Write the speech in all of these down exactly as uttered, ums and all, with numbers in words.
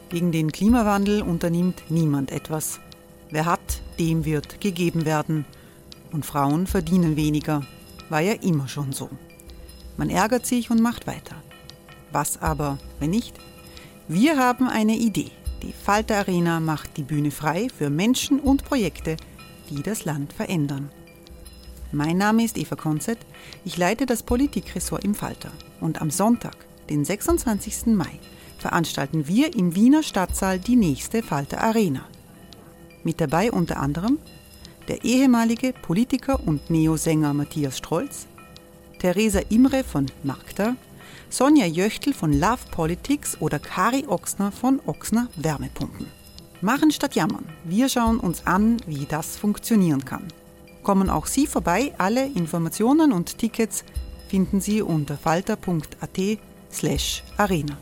Gegen den Klimawandel unternimmt niemand etwas. Wer hat, dem wird gegeben werden. Und Frauen verdienen weniger. War ja immer schon so. Man ärgert sich und macht weiter. Was aber, wenn nicht? Wir haben eine Idee. Die Falter Arena macht die Bühne frei für Menschen und Projekte, die das Land verändern. Mein Name ist Eva Konzett. Ich leite das Politikressort im Falter. Und am Sonntag, den sechsundzwanzigsten Mai, veranstalten wir im Wiener Stadtsaal die nächste Falter Arena. Mit dabei unter anderem der ehemalige Politiker und Neosänger Matthias Strolz, Theresa Imre von Magda, Sonja Jöchtl von Love Politics oder Kari Ochsner von Ochsner Wärmepumpen. Machen statt jammern. Wir schauen uns an, wie das funktionieren kann. Kommen auch Sie vorbei. Alle Informationen und Tickets finden Sie unter falter punkt at slash arena.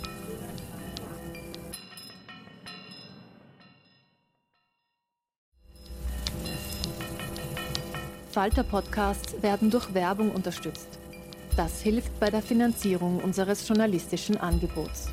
Falter-Podcasts werden durch Werbung unterstützt. Das hilft bei der Finanzierung unseres journalistischen Angebots.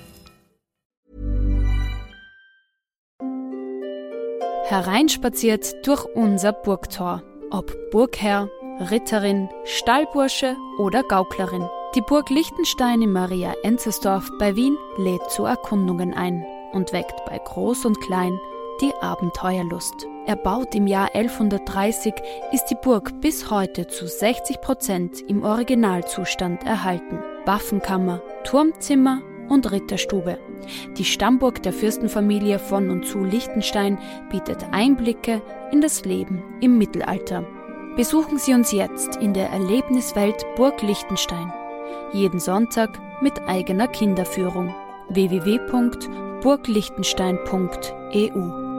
Hereinspaziert durch unser Burgtor. Ob Burgherr, Ritterin, Stallbursche oder Gauklerin. Die Burg Liechtenstein in Maria-Enzersdorf bei Wien lädt zu Erkundungen ein und weckt bei Groß und Klein die Abenteuerlust. Erbaut im Jahr elfhundertdreißig, ist die Burg bis heute zu sechzig Prozent im Originalzustand erhalten. Waffenkammer, Turmzimmer und Ritterstube. Die Stammburg der Fürstenfamilie von und zu Liechtenstein bietet Einblicke in das Leben im Mittelalter. Besuchen Sie uns jetzt in der Erlebniswelt Burg Liechtenstein. Jeden Sonntag mit eigener Kinderführung. w w w punkt burgliechtenstein punkt e u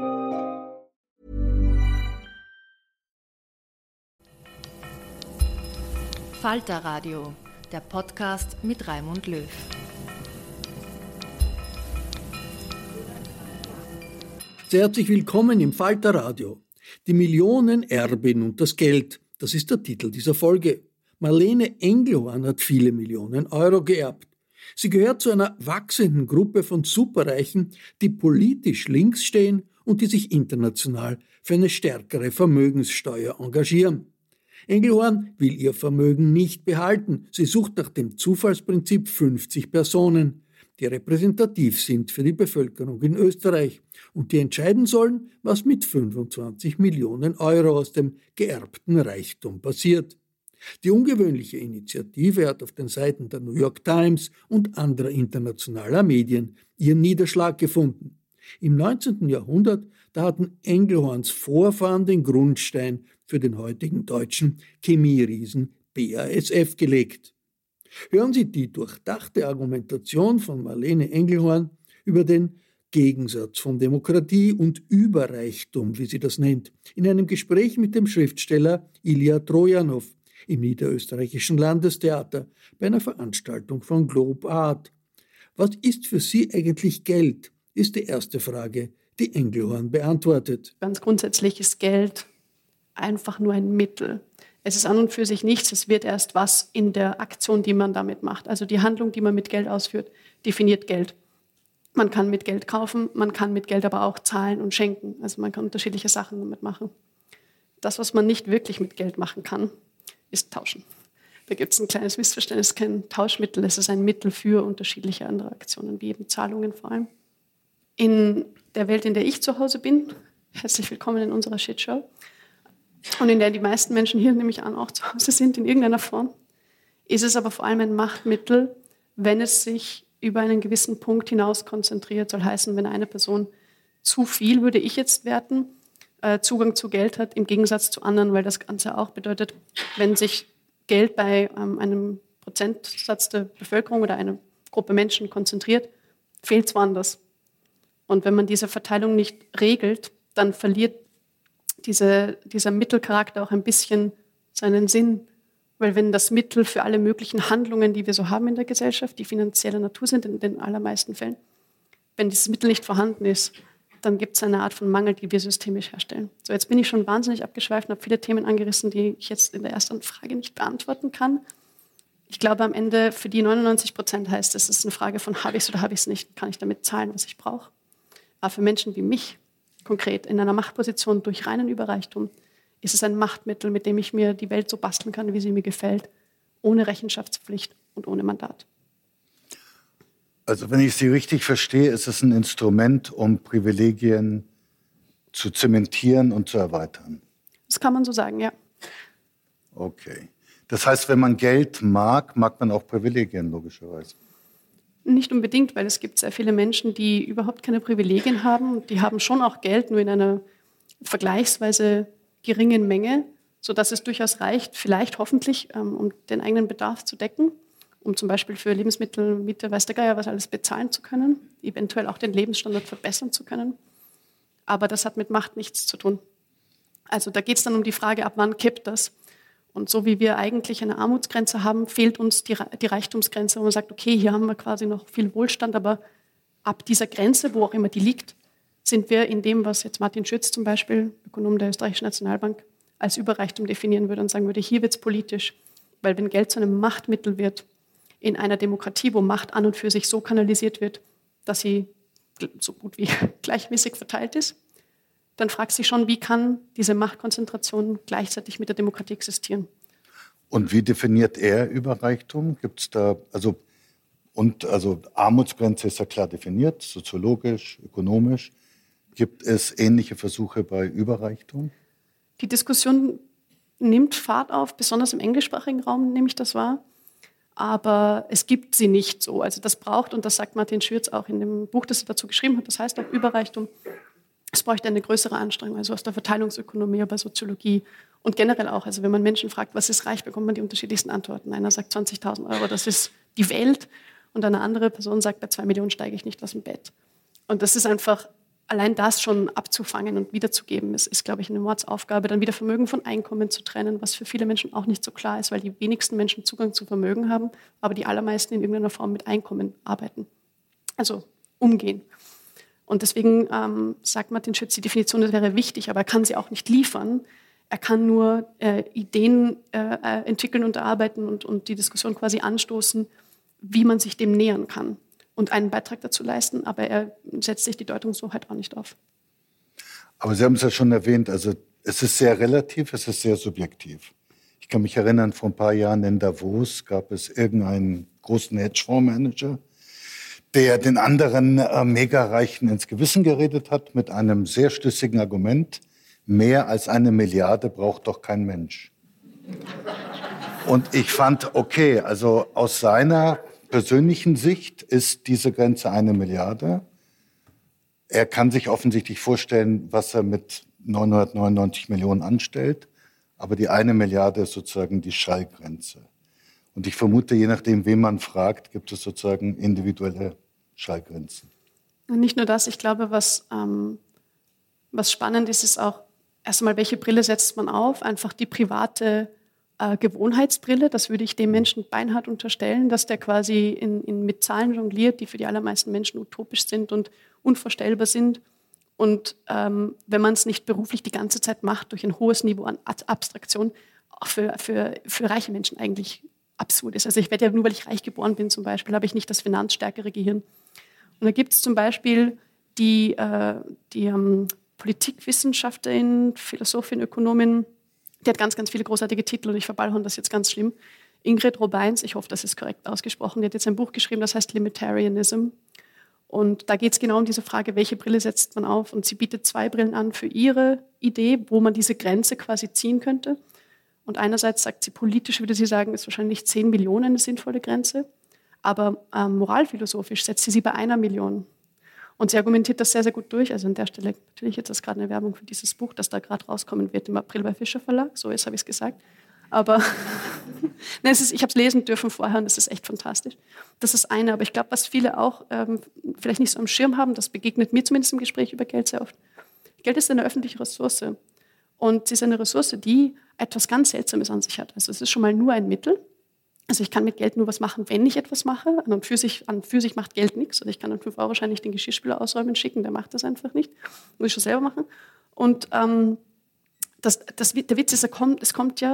Falter Radio, der Podcast mit Raimund Löw. Sehr herzlich willkommen im Falter Radio. Die Millionenerbin und das Geld, das ist der Titel dieser Folge. Marlene Engelhorn hat viele Millionen Euro geerbt. Sie gehört zu einer wachsenden Gruppe von Superreichen, die politisch links stehen und die sich international für eine stärkere Vermögenssteuer engagieren. Engelhorn will ihr Vermögen nicht behalten. Sie sucht nach dem Zufallsprinzip fünfzig Personen, die repräsentativ sind für die Bevölkerung in Österreich und die entscheiden sollen, was mit fünfundzwanzig Millionen Euro aus dem geerbten Reichtum passiert. Die ungewöhnliche Initiative hat auf den Seiten der New York Times und anderer internationaler Medien ihren Niederschlag gefunden. Im neunzehnten Jahrhundert, da hatten Engelhorns Vorfahren den Grundstein für den heutigen deutschen Chemieriesen B A S F gelegt. Hören Sie die durchdachte Argumentation von Marlene Engelhorn über den Gegensatz von Demokratie und Überreichtum, wie sie das nennt, in einem Gespräch mit dem Schriftsteller Ilja Trojanow im Niederösterreichischen Landestheater bei einer Veranstaltung von Globe Art. Was ist für Sie eigentlich Geld, ist die erste Frage, die Engelhorn beantwortet. Ganz grundsätzlich ist Geld einfach nur ein Mittel. Es ist an und für sich nichts, es wird erst was in der Aktion, die man damit macht. Also die Handlung, die man mit Geld ausführt, definiert Geld. Man kann mit Geld kaufen, man kann mit Geld aber auch zahlen und schenken. Also man kann unterschiedliche Sachen damit machen. Das, was man nicht wirklich mit Geld machen kann, ist tauschen. Da gibt es ein kleines Missverständnis, es ist kein Tauschmittel, es ist ein Mittel für unterschiedliche andere Aktionen, wie eben Zahlungen vor allem. In der Welt, in der ich zu Hause bin, herzlich willkommen in unserer Shitshow, und in der die meisten Menschen hier, nehme ich an, auch zu Hause sind in irgendeiner Form, ist es aber vor allem ein Machtmittel, wenn es sich über einen gewissen Punkt hinaus konzentriert. Soll heißen, wenn eine Person zu viel, würde ich jetzt werten, Zugang zu Geld hat, im Gegensatz zu anderen, weil das Ganze auch bedeutet, wenn sich Geld bei ähm, einem Prozentsatz der Bevölkerung oder einer Gruppe Menschen konzentriert, fehlt es woanders. Und wenn man diese Verteilung nicht regelt, dann verliert diese, dieser Mittelcharakter auch ein bisschen seinen Sinn. Weil wenn das Mittel für alle möglichen Handlungen, die wir so haben in der Gesellschaft, die finanzieller Natur sind in den allermeisten Fällen, wenn dieses Mittel nicht vorhanden ist, dann gibt es eine Art von Mangel, die wir systemisch herstellen. So, jetzt bin ich schon wahnsinnig abgeschweift und habe viele Themen angerissen, die ich jetzt in der ersten Frage nicht beantworten kann. Ich glaube, am Ende für die neunundneunzig Prozent heißt es, es ist eine Frage von, habe ich es oder habe ich es nicht? Kann ich damit zahlen, was ich brauche? Aber für Menschen wie mich, konkret in einer Machtposition durch reinen Überreichtum, ist es ein Machtmittel, mit dem ich mir die Welt so basteln kann, wie sie mir gefällt, ohne Rechenschaftspflicht und ohne Mandat. Also wenn ich Sie richtig verstehe, ist es ein Instrument, um Privilegien zu zementieren und zu erweitern. Das kann man so sagen, ja. Okay. Das heißt, wenn man Geld mag, mag man auch Privilegien, logischerweise. Nicht unbedingt, weil es gibt sehr viele Menschen, die überhaupt keine Privilegien haben. Die haben schon auch Geld, nur in einer vergleichsweise geringen Menge, sodass es durchaus reicht, vielleicht hoffentlich, ähm, um den eigenen Bedarf zu decken, um zum Beispiel für Lebensmittel, Miete, weiß der Geier was alles bezahlen zu können, eventuell auch den Lebensstandard verbessern zu können. Aber das hat mit Macht nichts zu tun. Also da geht es dann um die Frage, ab wann kippt das? Und so wie wir eigentlich eine Armutsgrenze haben, fehlt uns die, die Reichtumsgrenze, wo man sagt, okay, hier haben wir quasi noch viel Wohlstand, aber ab dieser Grenze, wo auch immer die liegt, sind wir in dem, was jetzt Martin Schütz zum Beispiel, Ökonom der Österreichischen Nationalbank, als Überreichtum definieren würde und sagen würde, hier wird es politisch. Weil wenn Geld zu einem Machtmittel wird, in einer Demokratie, wo Macht an und für sich so kanalisiert wird, dass sie so gut wie gleichmäßig verteilt ist, dann fragt sich schon, wie kann diese Machtkonzentration gleichzeitig mit der Demokratie existieren? Und wie definiert er Überreichtum? Gibt es da, also, und, also Armutsgrenze ist ja klar definiert, soziologisch, ökonomisch. Gibt es ähnliche Versuche bei Überreichtum? Die Diskussion nimmt Fahrt auf, besonders im englischsprachigen Raum nehme ich das wahr. Aber es gibt sie nicht so. Also das braucht, und das sagt Martin Schürz auch in dem Buch, das er dazu geschrieben hat, das heißt auch Überreichtum, es bräuchte eine größere Anstrengung, also aus der Verteilungsökonomie, bei Soziologie und generell auch. Also wenn man Menschen fragt, was ist reich, bekommt man die unterschiedlichsten Antworten. Einer sagt zwanzigtausend Euro, das ist die Welt. Und eine andere Person sagt, bei zwei Millionen steige ich nicht aus dem Bett. Und das ist einfach, allein das schon abzufangen und wiederzugeben, ist, ist, glaube ich, eine Mordsaufgabe. Dann wieder Vermögen von Einkommen zu trennen, was für viele Menschen auch nicht so klar ist, weil die wenigsten Menschen Zugang zu Vermögen haben, aber die allermeisten in irgendeiner Form mit Einkommen arbeiten. Also umgehen. Und deswegen ähm, sagt Martin Schütz, die Definition, das wäre wichtig, aber er kann sie auch nicht liefern. Er kann nur äh, Ideen äh, entwickeln und erarbeiten und, und die Diskussion quasi anstoßen, wie man sich dem nähern kann und einen Beitrag dazu leisten, aber er setzt sich die Deutungshoheit auch nicht auf. Aber Sie haben es ja schon erwähnt, also es ist sehr relativ, es ist sehr subjektiv. Ich kann mich erinnern, vor ein paar Jahren in Davos gab es irgendeinen großen Hedgefondsmanager, der den anderen äh, Megareichen ins Gewissen geredet hat mit einem sehr schlüssigen Argument, mehr als eine Milliarde braucht doch kein Mensch. Und ich fand, okay, also aus seiner persönlichen Sicht ist diese Grenze eine Milliarde. Er kann sich offensichtlich vorstellen, was er mit neunhundertneunundneunzig Millionen anstellt, aber die eine Milliarde ist sozusagen die Schallgrenze. Und ich vermute, je nachdem, wen man fragt, gibt es sozusagen individuelle Schallgrenzen. Und nicht nur das, ich glaube, was, ähm, was spannend ist, ist auch erstmal, welche Brille setzt man auf? Einfach die private äh, Gewohnheitsbrille. Das würde ich dem Menschen beinhart unterstellen, dass der quasi in, in, mit Zahlen jongliert, die für die allermeisten Menschen utopisch sind und unvorstellbar sind. Und ähm, wenn man es nicht beruflich die ganze Zeit macht, durch ein hohes Niveau an Abstraktion, auch für, für, für reiche Menschen eigentlich absurd ist. Also ich werde ja nur, weil ich reich geboren bin zum Beispiel, habe ich nicht das finanzstärkere Gehirn. Und da gibt es zum Beispiel die, äh, die ähm, Politikwissenschaftlerin, Philosophin, Ökonomin, die hat ganz, ganz viele großartige Titel und ich verballhorn das jetzt ganz schlimm. Ingrid Robeins, ich hoffe, das ist korrekt ausgesprochen, die hat jetzt ein Buch geschrieben, das heißt Limitarianism. Und da geht es genau um diese Frage, welche Brille setzt man auf? Und sie bietet zwei Brillen an für ihre Idee, wo man diese Grenze quasi ziehen könnte. Und einerseits sagt sie, politisch würde sie sagen, ist wahrscheinlich zehn Millionen eine sinnvolle Grenze. Aber ähm, moralphilosophisch setzt sie sie bei einer Million. Und sie argumentiert das sehr, sehr gut durch. Also an der Stelle, natürlich jetzt ist gerade eine Werbung für dieses Buch, das da gerade rauskommen wird im April bei Fischer Verlag. So jetzt habe ich es gesagt. Aber Nein, es ist, ich habe es lesen dürfen vorher und es ist echt fantastisch. Das ist eine. Aber ich glaube, was viele auch ähm, vielleicht nicht so am Schirm haben, das begegnet mir zumindest im Gespräch über Geld sehr oft. Geld ist eine öffentliche Ressource. Und es ist eine Ressource, die etwas ganz Seltsames an sich hat. Also es ist schon mal nur ein Mittel. Also ich kann mit Geld nur was machen, wenn ich etwas mache. An und für sich, an und für sich macht Geld nichts. Also ich kann an fünf Euro wahrscheinlich den Geschirrspüler ausräumen schicken, der macht das einfach nicht. Muss ich schon selber machen. Und ähm, das, das, der Witz ist, er kommt, es kommt ja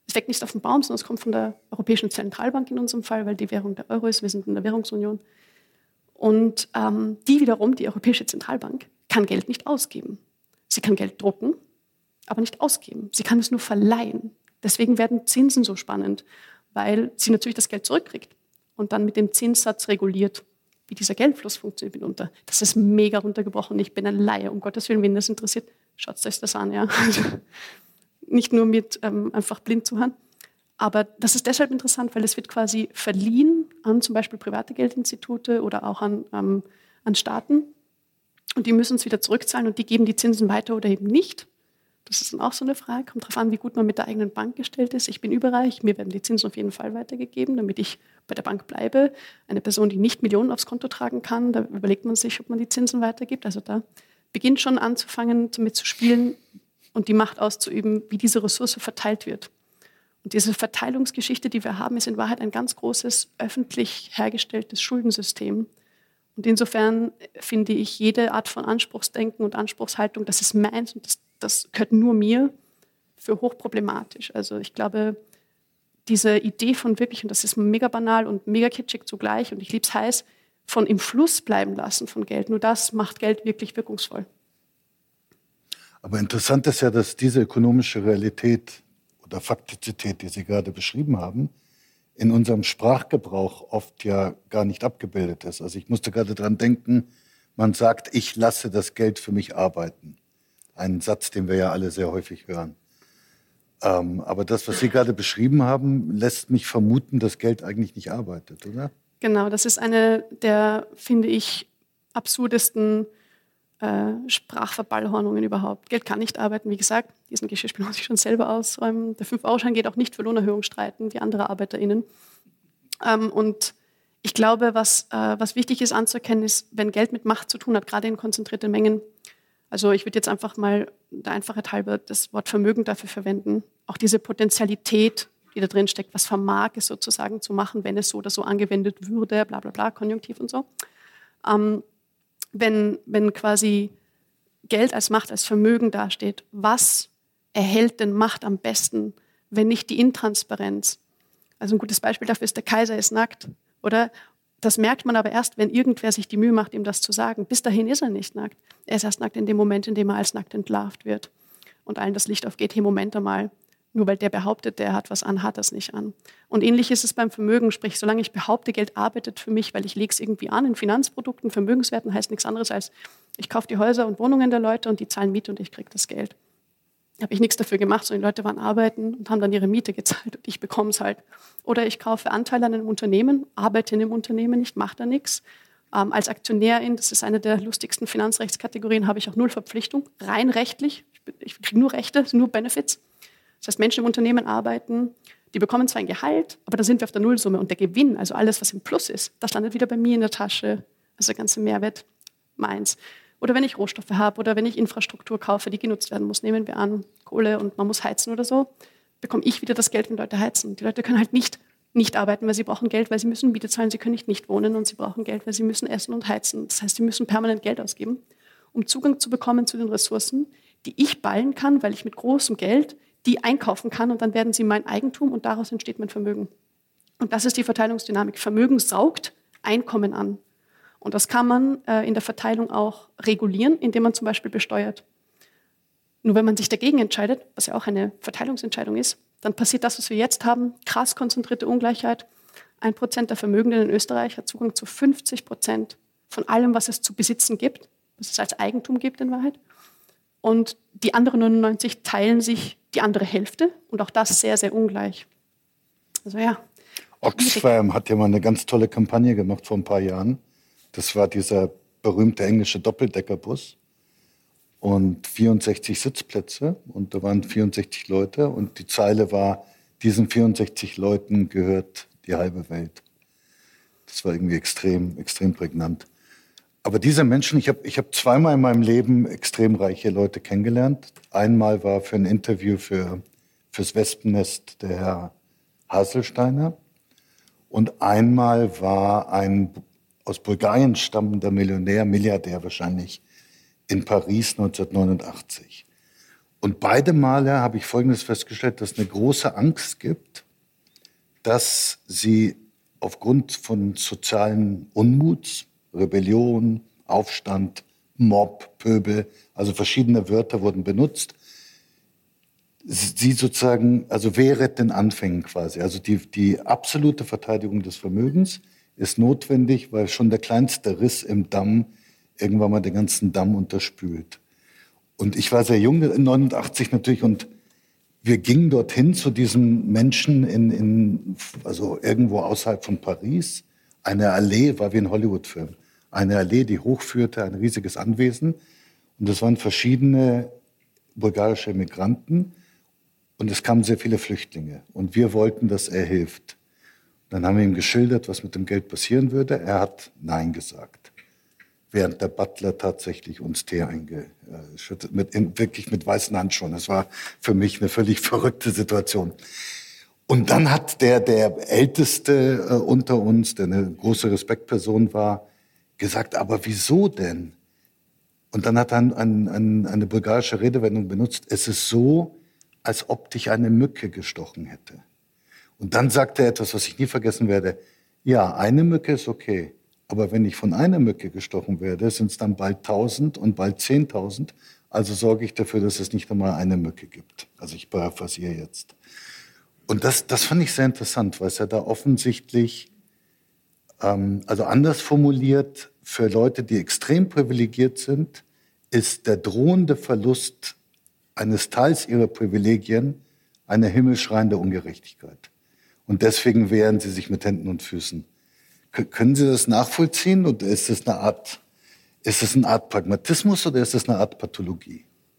Es wächst nicht auf dem Baum, sondern es kommt von der Europäischen Zentralbank in unserem Fall, weil die Währung der Euro ist. Wir sind in der Währungsunion. Und ähm, die wiederum, die Europäische Zentralbank, kann Geld nicht ausgeben. Sie kann Geld drucken, aber nicht ausgeben. Sie kann es nur verleihen. Deswegen werden Zinsen so spannend, weil sie natürlich das Geld zurückkriegt und dann mit dem Zinssatz reguliert, wie dieser Geldfluss funktioniert mitunter. Das ist mega runtergebrochen. Ich bin ein Laie, um Gottes Willen, wen das interessiert, schaut euch das an. Ja. Nicht nur mit ähm, einfach blind zu hören. Aber das ist deshalb interessant, weil es wird quasi verliehen an zum Beispiel private Geldinstitute oder auch an, ähm, an Staaten. Und die müssen es wieder zurückzahlen und die geben die Zinsen weiter oder eben nicht. Das ist dann auch so eine Frage. Kommt darauf an, wie gut man mit der eigenen Bank gestellt ist. Ich bin überreich, mir werden die Zinsen auf jeden Fall weitergegeben, damit ich bei der Bank bleibe. Eine Person, die nicht Millionen aufs Konto tragen kann, da überlegt man sich, ob man die Zinsen weitergibt. Also da beginnt schon anzufangen, damit zu spielen und die Macht auszuüben, wie diese Ressource verteilt wird. Und diese Verteilungsgeschichte, die wir haben, ist in Wahrheit ein ganz großes öffentlich hergestelltes Schuldensystem. Und insofern finde ich jede Art von Anspruchsdenken und Anspruchshaltung, das ist meins und das, das gehört nur mir, für hochproblematisch. Also ich glaube, diese Idee von wirklich, und das ist mega banal und mega kitschig zugleich, und ich liebe es heiß, von im Fluss bleiben lassen von Geld, nur das macht Geld wirklich wirkungsvoll. Aber interessant ist ja, dass diese ökonomische Realität oder Faktizität, die Sie gerade beschrieben haben, in unserem Sprachgebrauch oft ja gar nicht abgebildet ist. Also ich musste gerade dran denken, man sagt, ich lasse das Geld für mich arbeiten. Ein Satz, den wir ja alle sehr häufig hören. Ähm, aber das, was Sie gerade beschrieben haben, lässt mich vermuten, dass Geld eigentlich nicht arbeitet, oder? Genau, das ist eine der, finde ich, absurdesten äh, Sprachverballhornungen überhaupt. Geld kann nicht arbeiten, wie gesagt, diesen Geschirrspüler muss ich schon selber ausräumen. Der fünf-Euro-Schein geht auch nicht für Lohnerhöhung streiten, wie andere ArbeiterInnen. Ähm, und ich glaube, was, äh, was wichtig ist anzuerkennen, ist, wenn Geld mit Macht zu tun hat, gerade in konzentrierten Mengen. Also ich würde jetzt einfach mal der Einfachheit halber das Wort Vermögen dafür verwenden. Auch diese Potentialität, die da drin steckt, was vermag es sozusagen zu machen, wenn es so oder so angewendet würde, bla bla bla, Konjunktiv und so. Ähm, wenn, wenn quasi Geld als Macht, als Vermögen dasteht, was erhält denn Macht am besten, wenn nicht die Intransparenz? Also ein gutes Beispiel dafür ist, der Kaiser ist nackt, oder? Das merkt man aber erst, wenn irgendwer sich die Mühe macht, ihm das zu sagen. Bis dahin ist er nicht nackt. Er ist erst nackt in dem Moment, in dem er als nackt entlarvt wird und allen das Licht aufgeht, hey, Moment einmal, nur weil der behauptet, der hat was an, hat das nicht an. Und ähnlich ist es beim Vermögen, sprich, solange ich behaupte, Geld arbeitet für mich, weil ich lege es irgendwie an in Finanzprodukten, Vermögenswerten heißt nichts anderes als, ich kaufe die Häuser und Wohnungen der Leute und die zahlen Miete und ich kriege das Geld. Habe ich nichts dafür gemacht, sondern die Leute waren arbeiten und haben dann ihre Miete gezahlt und ich bekomme es halt. Oder ich kaufe Anteile an einem Unternehmen, arbeite in einem Unternehmen nicht, mache da nichts. Ähm, als Aktionärin, das ist eine der lustigsten Finanzrechtskategorien, habe ich auch null Verpflichtung, rein rechtlich. Ich, ich kriege nur Rechte, nur Benefits. Das heißt, Menschen im Unternehmen arbeiten, die bekommen zwar ein Gehalt, aber da sind wir auf der Nullsumme. Und der Gewinn, also alles, was im Plus ist, das landet wieder bei mir in der Tasche. Also der ganze Mehrwert meins. Oder wenn ich Rohstoffe habe oder wenn ich Infrastruktur kaufe, die genutzt werden muss, nehmen wir an, Kohle und man muss heizen oder so, bekomme ich wieder das Geld, wenn Leute heizen. Die Leute können halt nicht nicht arbeiten, weil sie brauchen Geld, weil sie müssen Miete zahlen, sie können nicht nicht wohnen und sie brauchen Geld, weil sie müssen essen und heizen. Das heißt, sie müssen permanent Geld ausgeben, um Zugang zu bekommen zu den Ressourcen, die ich ballen kann, weil ich mit großem Geld die einkaufen kann und dann werden sie mein Eigentum und daraus entsteht mein Vermögen. Und das ist die Verteilungsdynamik. Vermögen saugt Einkommen an. Und das kann man äh, in der Verteilung auch regulieren, indem man zum Beispiel besteuert. Nur wenn man sich dagegen entscheidet, was ja auch eine Verteilungsentscheidung ist, dann passiert das, was wir jetzt haben, krass konzentrierte Ungleichheit. Ein Prozent der Vermögenden in Österreich hat Zugang zu fünfzig Prozent von allem, was es zu besitzen gibt, was es als Eigentum gibt in Wahrheit. Und die anderen neunundneunzig teilen sich die andere Hälfte und auch das sehr, sehr ungleich. Also ja. Oxfam hat ja mal eine ganz tolle Kampagne gemacht vor ein paar Jahren. Das war dieser berühmte englische Doppeldeckerbus und vierundsechzig Sitzplätze und da waren vierundsechzig Leute und die Zeile war, diesen vierundsechzig Leuten gehört die halbe Welt. Das war irgendwie extrem, extrem prägnant. Aber diese Menschen, ich habe ich hab zweimal in meinem Leben extrem reiche Leute kennengelernt. Einmal war für ein Interview für, fürs Wespennest der Herr Haselsteiner und einmal war ein aus Bulgarien stammender Millionär, Milliardär wahrscheinlich, in Paris neunzehnhundertneunundachtzig. Und beide Male habe ich Folgendes festgestellt, dass es eine große Angst gibt, dass sie aufgrund von sozialen Unmuts, Rebellion, Aufstand, Mob, Pöbel, also verschiedene Wörter wurden benutzt, sie sozusagen, also wehret den Anfängen quasi. Also die, die absolute Verteidigung des Vermögens ist notwendig, weil schon der kleinste Riss im Damm irgendwann mal den ganzen Damm unterspült. Und ich war sehr jung, in neunundachtzig natürlich, und wir gingen dorthin zu diesem Menschen in, in, also irgendwo außerhalb von Paris. Eine Allee, war wie ein Hollywood-Film. Eine Allee, die hochführte, ein riesiges Anwesen. Und es waren verschiedene bulgarische Migranten. Und es kamen sehr viele Flüchtlinge. Und wir wollten, dass er hilft. Dann haben wir ihm geschildert, was mit dem Geld passieren würde. Er hat Nein gesagt. Während der Butler tatsächlich uns Tee eingeschüttet, mit, in, wirklich mit weißen Handschuhen. Das war für mich eine völlig verrückte Situation. Und dann hat der, der Älteste äh, unter uns, der eine große Respektperson war, gesagt, aber wieso denn? Und dann hat er ein, ein, ein, eine bulgarische Redewendung benutzt, es ist so, als ob dich eine Mücke gestochen hätte. Und dann sagte er etwas, was ich nie vergessen werde, ja, eine Mücke ist okay. Aber wenn ich von einer Mücke gestochen werde, sind es dann bald tausend und bald zehntausend. Also sorge ich dafür, dass es nicht einmal eine Mücke gibt. Also ich paraphrasiere jetzt. Und das, das fand ich sehr interessant, weil es ja da offensichtlich, ähm, also anders formuliert, für Leute, die extrem privilegiert sind, ist der drohende Verlust eines Teils ihrer Privilegien eine himmelschreiende Ungerechtigkeit. Und deswegen wehren sie sich mit Händen und Füßen. Können Sie das nachvollziehen oder ist das eine Art, ist das eine Art Pragmatismus oder ist das eine Art Pathologie?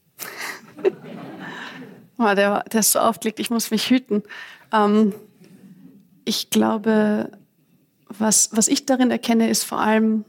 Oh, der, der ist so aufgelegt, ich muss mich hüten. Ähm, ich glaube, was, was ich darin erkenne, ist vor allem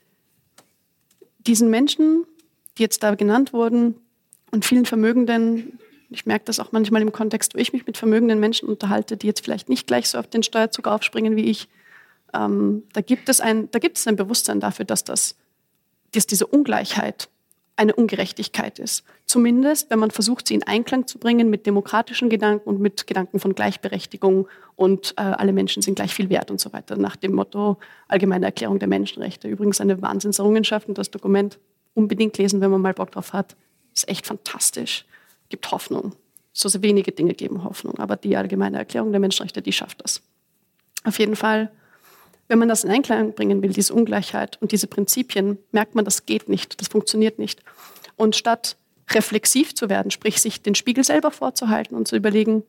diesen Menschen, die jetzt da genannt wurden und vielen Vermögenden, ich merke das auch manchmal im Kontext, wo ich mich mit vermögenden Menschen unterhalte, die jetzt vielleicht nicht gleich so auf den Steuerzug aufspringen wie ich. Ähm, da gibt es ein, da gibt es ein Bewusstsein dafür, dass, das, dass diese Ungleichheit eine Ungerechtigkeit ist. Zumindest, wenn man versucht, sie in Einklang zu bringen mit demokratischen Gedanken und mit Gedanken von Gleichberechtigung und äh, alle Menschen sind gleich viel wert und so weiter. Nach dem Motto Allgemeine Erklärung der Menschenrechte. Übrigens eine Wahnsinnserrungenschaft und das Dokument unbedingt lesen, wenn man mal Bock drauf hat. Ist echt fantastisch. Gibt Hoffnung. So sehr wenige Dinge geben Hoffnung. Aber die Allgemeine Erklärung der Menschenrechte, die schafft das. Auf jeden Fall, wenn man das in Einklang bringen will, diese Ungleichheit und diese Prinzipien, merkt man, das geht nicht, das funktioniert nicht. Und statt reflexiv zu werden, sprich sich den Spiegel selber vorzuhalten und zu überlegen,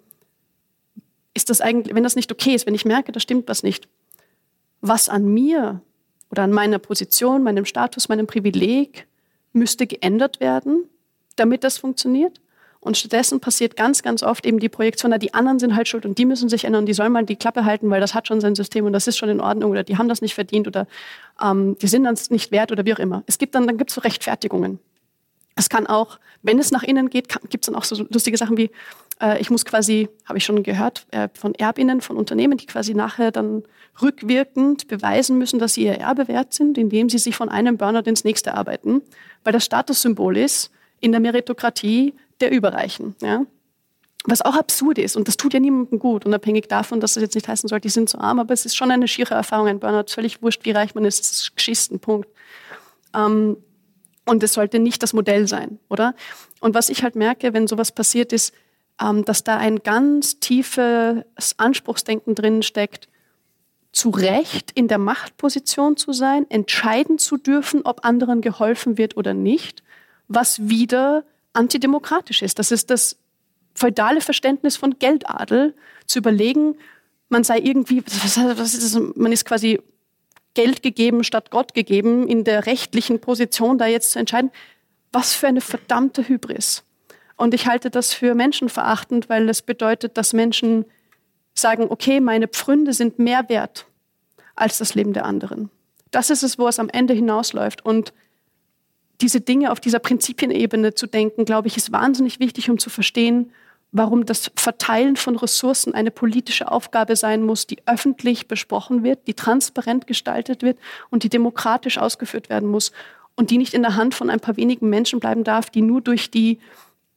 ist das eigentlich, wenn das nicht okay ist, wenn ich merke, da stimmt was nicht, was an mir oder an meiner Position, meinem Status, meinem Privileg müsste geändert werden, damit das funktioniert? Und stattdessen passiert ganz, ganz oft eben die Projektion, na, die anderen sind halt schuld und die müssen sich ändern, die sollen mal die Klappe halten, weil das hat schon sein System und das ist schon in Ordnung oder die haben das nicht verdient oder ähm, die sind das nicht wert oder wie auch immer. Es gibt dann, dann gibt es so Rechtfertigungen. Es kann auch, wenn es nach innen geht, gibt es dann auch so lustige Sachen wie, äh, ich muss quasi, habe ich schon gehört, äh, von Erbinnen von Unternehmen, die quasi nachher dann rückwirkend beweisen müssen, dass sie ihr Erbe wert sind, indem sie sich von einem Burnout ins nächste arbeiten, weil das Statussymbol ist in der Meritokratie der Überreichen. Ja? Was auch absurd ist und das tut ja niemandem gut, unabhängig davon, dass es jetzt nicht heißen soll, die sind so arm, aber es ist schon eine schiere Erfahrung, ein Burnout, völlig wurscht, wie reich man ist, es ist geschissen, Punkt. Ähm, und es sollte nicht das Modell sein, oder? Und was ich halt merke, wenn sowas passiert ist, ähm, dass da ein ganz tiefes Anspruchsdenken drin steckt, zu Recht in der Machtposition zu sein, entscheiden zu dürfen, ob anderen geholfen wird oder nicht, was wieder antidemokratisch ist. Das ist das feudale Verständnis von Geldadel, zu überlegen, man sei irgendwie, was, was ist das? Man ist quasi Geld gegeben statt Gott gegeben, in der rechtlichen Position da jetzt zu entscheiden. Was für eine verdammte Hybris. Und ich halte das für menschenverachtend, weil es bedeutet, dass Menschen sagen, okay, meine Pfründe sind mehr wert als das Leben der anderen. Das ist es, wo es am Ende hinausläuft. Und diese Dinge auf dieser Prinzipienebene zu denken, glaube ich, ist wahnsinnig wichtig, um zu verstehen, warum das Verteilen von Ressourcen eine politische Aufgabe sein muss, die öffentlich besprochen wird, die transparent gestaltet wird und die demokratisch ausgeführt werden muss und die nicht in der Hand von ein paar wenigen Menschen bleiben darf, die nur durch die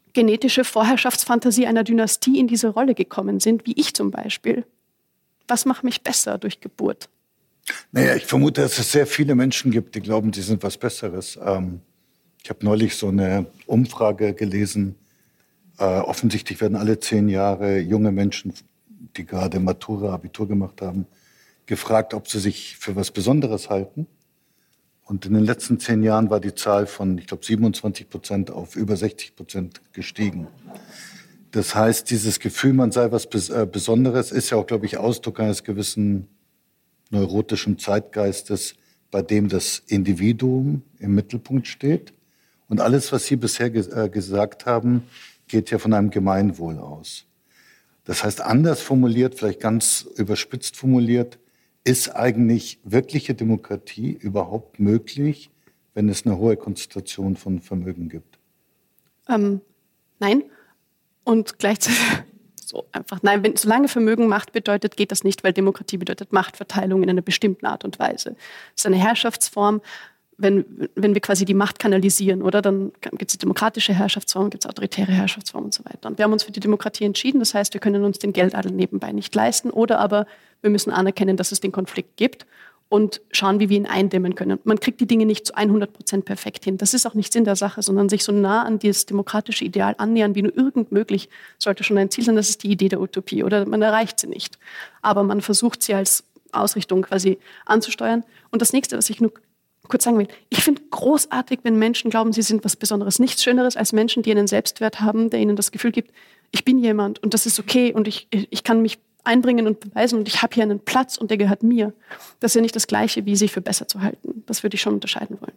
genetische Vorherrschaftsfantasie einer Dynastie in diese Rolle gekommen sind, wie ich zum Beispiel. Was macht mich besser durch Geburt? Naja, ich vermute, dass es sehr viele Menschen gibt, die glauben, sie sind was Besseres. Ähm, ich habe neulich so eine Umfrage gelesen. Äh, offensichtlich werden alle zehn Jahre junge Menschen, die gerade Matura, Abitur gemacht haben, gefragt, ob sie sich für was Besonderes halten. Und in den letzten zehn Jahren war die Zahl von, ich glaube, siebenundzwanzig Prozent auf über sechzig Prozent gestiegen. Das heißt, dieses Gefühl, man sei was Besonderes, ist ja auch, glaube ich, Ausdruck eines gewissen neurotischen Zeitgeistes, bei dem das Individuum im Mittelpunkt steht. Und alles, was Sie bisher ges- äh, gesagt haben, geht ja von einem Gemeinwohl aus. Das heißt, anders formuliert, vielleicht ganz überspitzt formuliert, ist eigentlich wirkliche Demokratie überhaupt möglich, wenn es eine hohe Konzentration von Vermögen gibt? Ähm, nein. Und gleichzeitig so einfach nein. Wenn, solange Vermögen Macht bedeutet, geht das nicht, weil Demokratie bedeutet Machtverteilung in einer bestimmten Art und Weise. Es ist eine Herrschaftsform, wenn, wenn wir quasi die Macht kanalisieren, oder? Dann gibt es demokratische Herrschaftsformen, gibt es autoritäre Herrschaftsformen und so weiter. Und wir haben uns für die Demokratie entschieden. Das heißt, wir können uns den Geldadel nebenbei nicht leisten. Oder aber wir müssen anerkennen, dass es den Konflikt gibt und schauen, wie wir ihn eindämmen können. Man kriegt die Dinge nicht zu hundert Prozent perfekt hin. Das ist auch nicht Sinn der Sache, sondern sich so nah an dieses demokratische Ideal annähern, wie nur irgend möglich, sollte schon ein Ziel sein. Das ist die Idee der Utopie. Oder man erreicht sie nicht. Aber man versucht sie als Ausrichtung quasi anzusteuern. Und das Nächste, was ich nur kurz sagen will, ich finde großartig, wenn Menschen glauben, sie sind was Besonderes. Nichts Schöneres als Menschen, die einen Selbstwert haben, der ihnen das Gefühl gibt, ich bin jemand und das ist okay und ich, ich kann mich einbringen und beweisen und ich habe hier einen Platz und der gehört mir. Das ist ja nicht das Gleiche, wie sich für besser zu halten. Das würde ich schon unterscheiden wollen.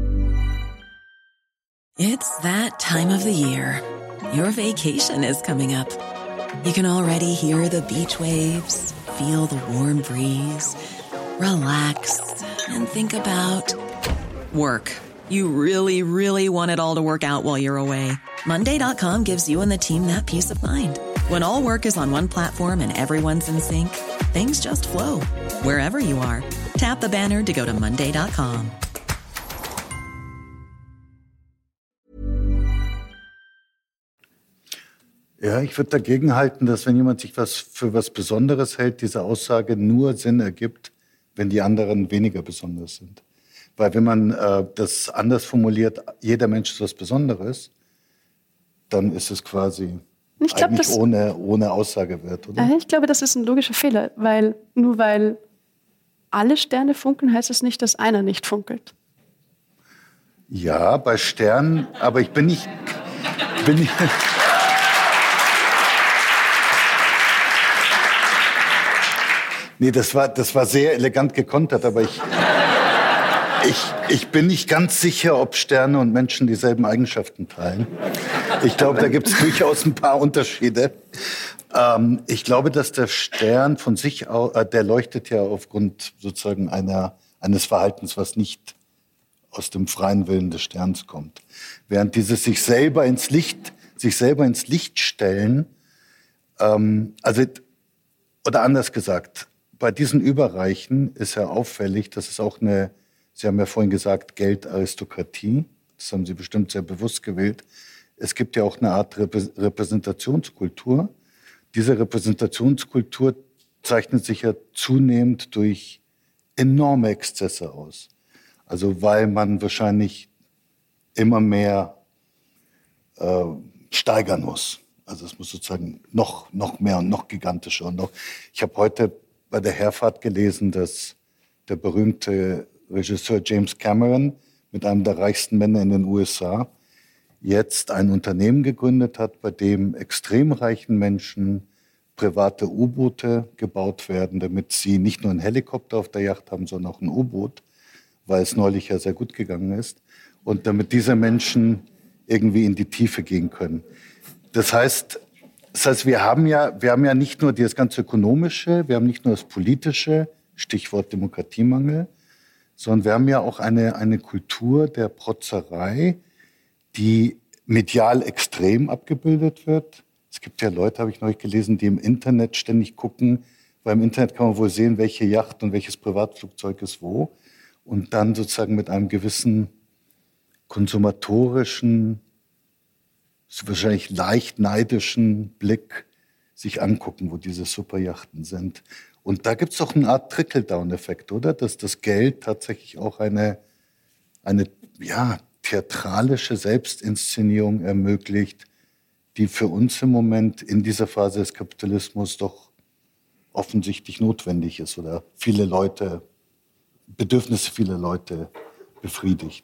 It's that time of the year. Your vacation is coming up. You can already hear the beach waves, feel the warm breeze, relax and think about work. You really, really want it all to work out while you're away. Monday dot com gives you and the team that peace of mind. When all work is on one platform and everyone's in sync, things just flow. Wherever you are, tap the banner to go to Monday dot com. Ja, ich würde dagegen halten, dass wenn jemand sich was für was Besonderes hält, diese Aussage nur Sinn ergibt, wenn die anderen weniger besonders sind. Weil wenn man äh, das anders formuliert, jeder Mensch ist was Besonderes, dann ist es quasi ich glaub, eigentlich das, ohne, ohne Aussagewert, oder? Ich glaube, das ist ein logischer Fehler, weil nur weil alle Sterne funkeln, heißt es nicht, dass einer nicht funkelt. Ja, bei Sternen, aber ich bin nicht... Bin nicht nee, das war, das war sehr elegant gekontert, aber ich... Ich, ich bin nicht ganz sicher, ob Sterne und Menschen dieselben Eigenschaften teilen. Ich glaube, da gibt es durchaus ein paar Unterschiede. Ähm, ich glaube, dass der Stern von sich aus, äh, der leuchtet ja aufgrund sozusagen einer, eines Verhaltens, was nicht aus dem freien Willen des Sterns kommt. Während dieses sich selber ins Licht, sich selber ins Licht stellen, ähm, also, oder anders gesagt, bei diesen Überreichen ist ja auffällig, dass es auch eine, Sie haben ja vorhin gesagt, Geldaristokratie. Das haben Sie bestimmt sehr bewusst gewählt. Es gibt ja auch eine Art Repräsentationskultur. Diese Repräsentationskultur zeichnet sich ja zunehmend durch enorme Exzesse aus. Also weil man wahrscheinlich immer mehr äh, steigern muss. Also es muss sozusagen noch, noch mehr und noch gigantischer. Und noch. Ich habe heute bei der Herfahrt gelesen, dass der berühmte Regisseur James Cameron mit einem der reichsten Männer in den U S A jetzt ein Unternehmen gegründet hat, bei dem extrem reichen Menschen private U-Boote gebaut werden, damit sie nicht nur einen Helikopter auf der Yacht haben, sondern auch ein U-Boot, weil es neulich ja sehr gut gegangen ist. Und damit diese Menschen irgendwie in die Tiefe gehen können. Das heißt, das heißt wir, haben ja, wir haben ja nicht nur das ganze Ökonomische, wir haben nicht nur das Politische, Stichwort Demokratiemangel, sondern wir haben ja auch eine, eine Kultur der Protzerei, die medial extrem abgebildet wird. Es gibt ja Leute, habe ich neulich gelesen, die im Internet ständig gucken, weil im Internet kann man wohl sehen, welche Yacht und welches Privatflugzeug ist wo. Und dann sozusagen mit einem gewissen konsumatorischen so wahrscheinlich leicht neidischen Blick sich angucken, wo diese Superjachten sind. Und da gibt es doch eine Art Trickle-Down-Effekt, oder? Dass das Geld tatsächlich auch eine, eine ja, theatralische Selbstinszenierung ermöglicht, die für uns im Moment in dieser Phase des Kapitalismus doch offensichtlich notwendig ist oder viele Leute, Bedürfnisse vieler Leute befriedigt.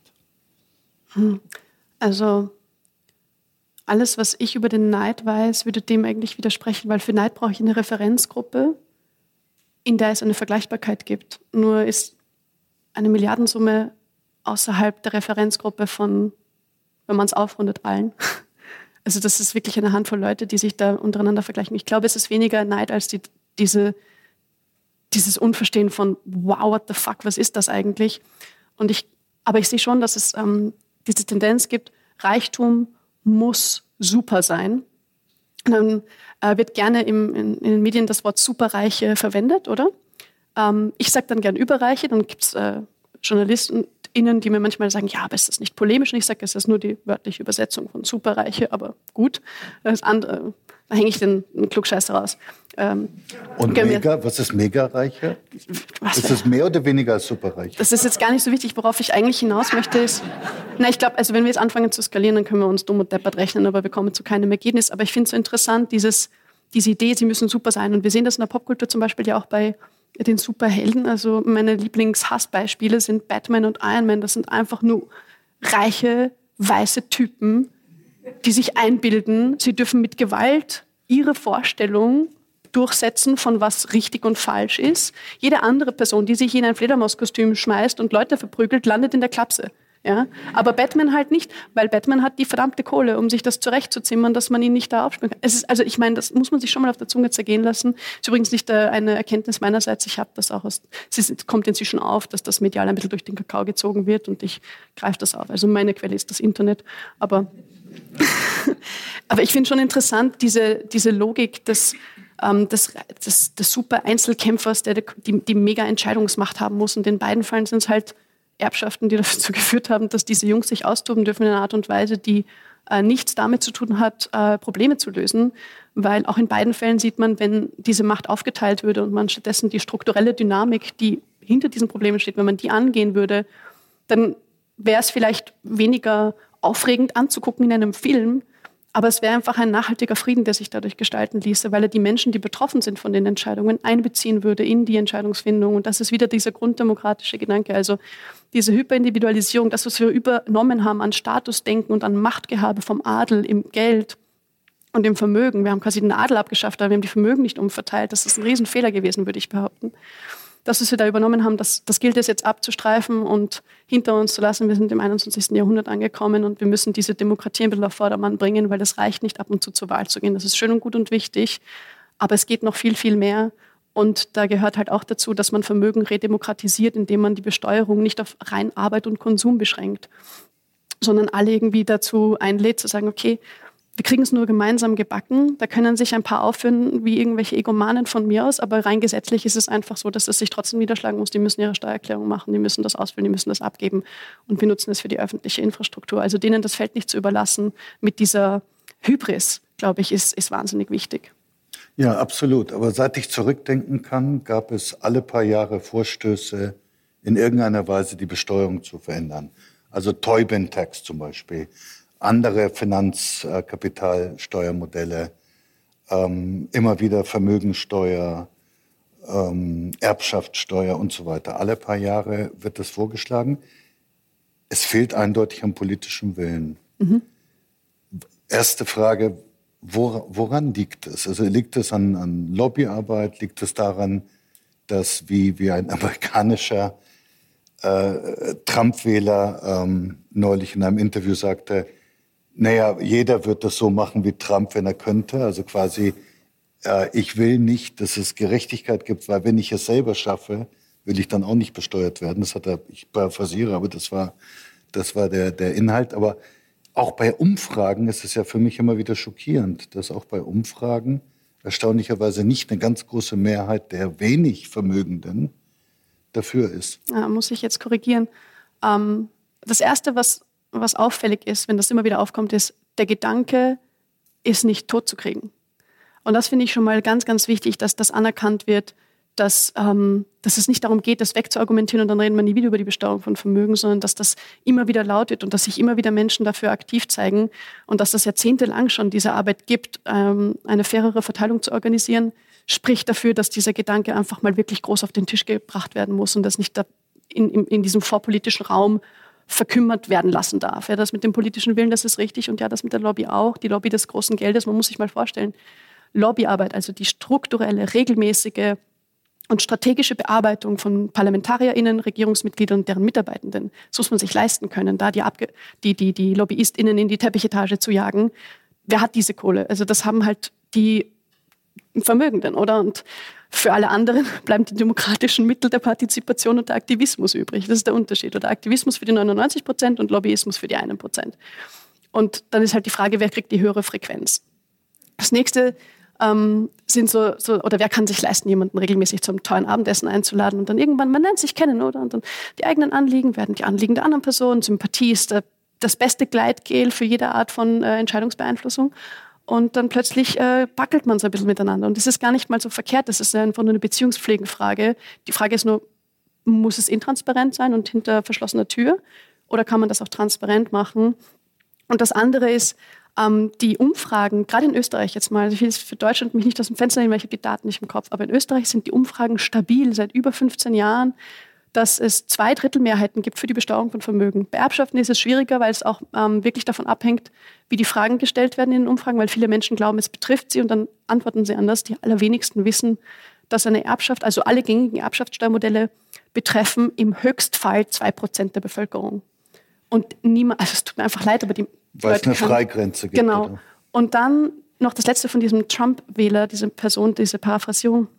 Also alles, was ich über den Neid weiß, würde dem eigentlich widersprechen, weil für Neid brauche ich eine Referenzgruppe, in der es eine Vergleichbarkeit gibt. Nur ist eine Milliardensumme außerhalb der Referenzgruppe von, wenn man es aufrundet, allen. Also das ist wirklich eine Handvoll Leute, die sich da untereinander vergleichen. Ich glaube, es ist weniger Neid als die, diese, dieses Unverstehen von wow, what the fuck, was ist das eigentlich? Und ich, aber ich sehe schon, dass es ähm, diese Tendenz gibt, Reichtum muss super sein. Und dann äh, wird gerne im, in, in den Medien das Wort Superreiche verwendet, oder? Ähm, ich sage dann gern Überreiche, dann gibt es äh, JournalistInnen, die mir manchmal sagen, ja, aber ist das nicht polemisch? Und ich sage, es ist nur die wörtliche Übersetzung von Superreiche, aber gut. Das andere, da hänge ich den, den Klugscheißer raus. Ähm, Und mega, was ist Mega-Reiche? Was ist es mehr oder weniger als Superreiche? Das ist jetzt gar nicht so wichtig. Worauf ich eigentlich hinaus möchte, ist, na, ich glaube, also wenn wir jetzt anfangen zu skalieren, dann können wir uns dumm und deppert rechnen, aber wir kommen zu keinem Ergebnis. Aber ich finde es so interessant, dieses, diese Idee, sie müssen super sein. Und wir sehen das in der Popkultur zum Beispiel ja auch bei den Superhelden. Also meine Lieblingshassbeispiele sind Batman und Iron Man. Das sind einfach nur reiche, weiße Typen, die sich einbilden, sie dürfen mit Gewalt ihre Vorstellung durchsetzen von was richtig und falsch ist. Jede andere Person, die sich in ein Fledermauskostüm schmeißt und Leute verprügelt, landet in der Klapse. Ja? Aber Batman halt nicht, weil Batman hat die verdammte Kohle, um sich das zurechtzuzimmern, dass man ihn nicht da aufspüren kann. Es ist, also ich meine, das muss man sich schon mal auf der Zunge zergehen lassen. Ist übrigens nicht äh, eine Erkenntnis meinerseits. Ich habe das auch aus, es ist, kommt inzwischen auf, dass das medial ein bisschen durch den Kakao gezogen wird und ich greife das auf. Also meine Quelle ist das Internet, aber aber ich finde schon interessant, diese, diese Logik des, ähm, des, des, des super Einzelkämpfers, der die, die mega Entscheidungsmacht haben muss. Und in beiden Fällen sind es halt Erbschaften, die dazu geführt haben, dass diese Jungs sich austoben dürfen in einer Art und Weise, die äh, nichts damit zu tun hat, äh, Probleme zu lösen. Weil auch in beiden Fällen sieht man, wenn diese Macht aufgeteilt würde und man stattdessen die strukturelle Dynamik, die hinter diesen Problemen steht, wenn man die angehen würde, dann wäre es vielleicht weniger aufregend anzugucken in einem Film, aber es wäre einfach ein nachhaltiger Frieden, der sich dadurch gestalten ließe, weil er die Menschen, die betroffen sind von den Entscheidungen, einbeziehen würde in die Entscheidungsfindung. Und das ist wieder dieser grunddemokratische Gedanke, also diese Hyperindividualisierung, das, was wir übernommen haben an Statusdenken und an Machtgehabe vom Adel im Geld und im Vermögen. Wir haben quasi den Adel abgeschafft, aber wir haben die Vermögen nicht umverteilt. Das ist ein Riesenfehler gewesen, würde ich behaupten. Das, was wir da übernommen haben, das, das gilt es jetzt abzustreifen und hinter uns zu lassen. Wir sind im einundzwanzigsten Jahrhundert angekommen und wir müssen diese Demokratie ein bisschen auf Vordermann bringen, weil es reicht nicht, ab und zu zur Wahl zu gehen. Das ist schön und gut und wichtig, aber es geht noch viel, viel mehr. Und da gehört halt auch dazu, dass man Vermögen redemokratisiert, indem man die Besteuerung nicht auf rein Arbeit und Konsum beschränkt, sondern alle irgendwie dazu einlädt, zu sagen, okay, wir kriegen es nur gemeinsam gebacken. Da können sich ein paar aufführen wie irgendwelche Egomanen von mir aus, aber rein gesetzlich ist es einfach so, dass es sich trotzdem niederschlagen muss. Die müssen ihre Steuererklärung machen, die müssen das ausfüllen, die müssen das abgeben und wir nutzen es für die öffentliche Infrastruktur. Also denen das Feld nicht zu überlassen mit dieser Hybris, glaube ich, ist, ist wahnsinnig wichtig. Ja, absolut. Aber seit ich zurückdenken kann, gab es alle paar Jahre Vorstöße, in irgendeiner Weise die Besteuerung zu verändern. Also Tobin-Tax zum Beispiel. Andere Finanzkapitalsteuermodelle, ähm, immer wieder Vermögensteuer, ähm, Erbschaftssteuer und so weiter. Alle paar Jahre wird das vorgeschlagen. Es fehlt eindeutig am politischen Willen. Mhm. Erste Frage, wor, woran liegt es? Also liegt es an, an Lobbyarbeit? Liegt es daran, dass wie, wie ein amerikanischer äh, Trump-Wähler ähm, neulich in einem Interview sagte, naja, jeder wird das so machen wie Trump, wenn er könnte. Also quasi, äh, ich will nicht, dass es Gerechtigkeit gibt, weil wenn ich es selber schaffe, will ich dann auch nicht besteuert werden. Das hat er, ich paraphrasiere, aber das war, das war der, der Inhalt. Aber auch bei Umfragen ist es ja für mich immer wieder schockierend, dass auch bei Umfragen erstaunlicherweise nicht eine ganz große Mehrheit der wenig Vermögenden dafür ist. Ja, muss ich jetzt korrigieren. Ähm, das Erste, was was auffällig ist, wenn das immer wieder aufkommt, ist, der Gedanke ist nicht tot zu kriegen. Und das finde ich schon mal ganz, ganz wichtig, dass das anerkannt wird, dass, ähm, dass es nicht darum geht, das wegzuargumentieren und dann reden wir nie wieder über die Besteuerung von Vermögen, sondern dass das immer wieder laut wird und dass sich immer wieder Menschen dafür aktiv zeigen und dass das jahrzehntelang schon diese Arbeit gibt, ähm, eine fairere Verteilung zu organisieren, spricht dafür, dass dieser Gedanke einfach mal wirklich groß auf den Tisch gebracht werden muss und das nicht da in, in, in diesem vorpolitischen Raum verkümmert werden lassen darf. Ja, das mit dem politischen Willen, das ist richtig und ja, das mit der Lobby auch, die Lobby des großen Geldes, man muss sich mal vorstellen, Lobbyarbeit, also die strukturelle, regelmäßige und strategische Bearbeitung von ParlamentarierInnen, Regierungsmitgliedern und deren Mitarbeitenden, das muss man sich leisten können, da die, Abge- die, die, die LobbyistInnen in die Teppichetage zu jagen. Wer hat diese Kohle? Also das haben halt die Vermögenden, oder? Und für alle anderen bleiben die demokratischen Mittel der Partizipation und der Aktivismus übrig. Das ist der Unterschied. Oder Aktivismus für die neunundneunzig Prozent und Lobbyismus für die einen Prozent. Und dann ist halt die Frage, wer kriegt die höhere Frequenz? Das nächste ähm, sind so, so, oder wer kann sich leisten, jemanden regelmäßig zum teuren Abendessen einzuladen und dann irgendwann, man lernt sich kennen, oder? Und dann die eigenen Anliegen werden die Anliegen der anderen Person. Sympathie ist der, das beste Gleitgel für jede Art von äh, Entscheidungsbeeinflussung. Und dann plötzlich äh, backelt man so ein bisschen miteinander. Und das ist gar nicht mal so verkehrt, das ist einfach nur eine Beziehungspflegenfrage. Die Frage ist nur, muss es intransparent sein und hinter verschlossener Tür? Oder kann man das auch transparent machen? Und das andere ist, ähm, die Umfragen, gerade in Österreich jetzt mal, also ich will es für Deutschland mich nicht aus dem Fenster nehmen, weil ich habe die Daten nicht im Kopf, aber in Österreich sind die Umfragen stabil seit über fünfzehn Jahren, dass es zwei Drittel Mehrheiten gibt für die Besteuerung von Vermögen. Bei Erbschaften ist es schwieriger, weil es auch ähm, wirklich davon abhängt, wie die Fragen gestellt werden in den Umfragen, weil viele Menschen glauben, es betrifft sie und dann antworten sie anders. Die allerwenigsten wissen, dass eine Erbschaft, also alle gängigen Erbschaftssteuermodelle betreffen im Höchstfall zwei Prozent der Bevölkerung. Und niemand, also es tut mir einfach leid, aber die Weil Leute es eine kann, Freigrenze gibt. Genau. Oder? Und dann noch das Letzte von diesem Trump-Wähler, diese Person, diese Paraphrasierung.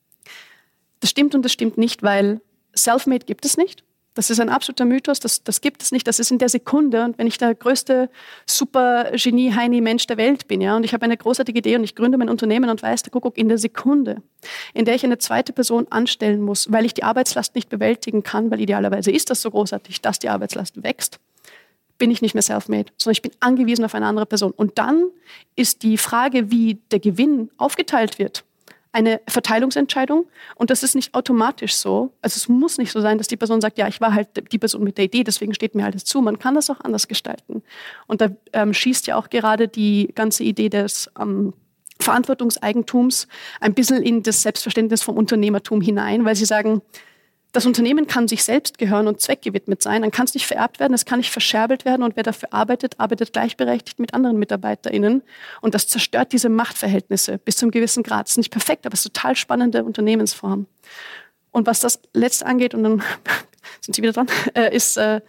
Das stimmt und das stimmt nicht, weil Selfmade gibt es nicht. Das ist ein absoluter Mythos, das, das gibt es nicht. Das ist in der Sekunde. Und wenn ich der größte Super-Genie-Heini-Mensch der Welt bin, ja, und ich habe eine großartige Idee und ich gründe mein Unternehmen und weiß, der Kuckuck, in der Sekunde, in der ich eine zweite Person anstellen muss, weil ich die Arbeitslast nicht bewältigen kann, weil idealerweise ist das so großartig, dass die Arbeitslast wächst, bin ich nicht mehr self-made, sondern ich bin angewiesen auf eine andere Person. Und dann ist die Frage, wie der Gewinn aufgeteilt wird, eine Verteilungsentscheidung. Und das ist nicht automatisch so. Also es muss nicht so sein, dass die Person sagt, ja, ich war halt die Person mit der Idee, deswegen steht mir alles zu. Man kann das auch anders gestalten. Und da ähm, schießt ja auch gerade die ganze Idee des ähm, Verantwortungseigentums ein bisschen in das Selbstverständnis vom Unternehmertum hinein, weil sie sagen, das Unternehmen kann sich selbst gehören und zweckgewidmet sein, dann kann es nicht vererbt werden, es kann nicht verscherbelt werden und wer dafür arbeitet, arbeitet gleichberechtigt mit anderen MitarbeiterInnen und das zerstört diese Machtverhältnisse bis zu einem gewissen Grad. Das ist nicht perfekt, aber es ist eine total spannende Unternehmensform. Und was das Letzte angeht, und dann sind Sie wieder dran, äh, ist äh,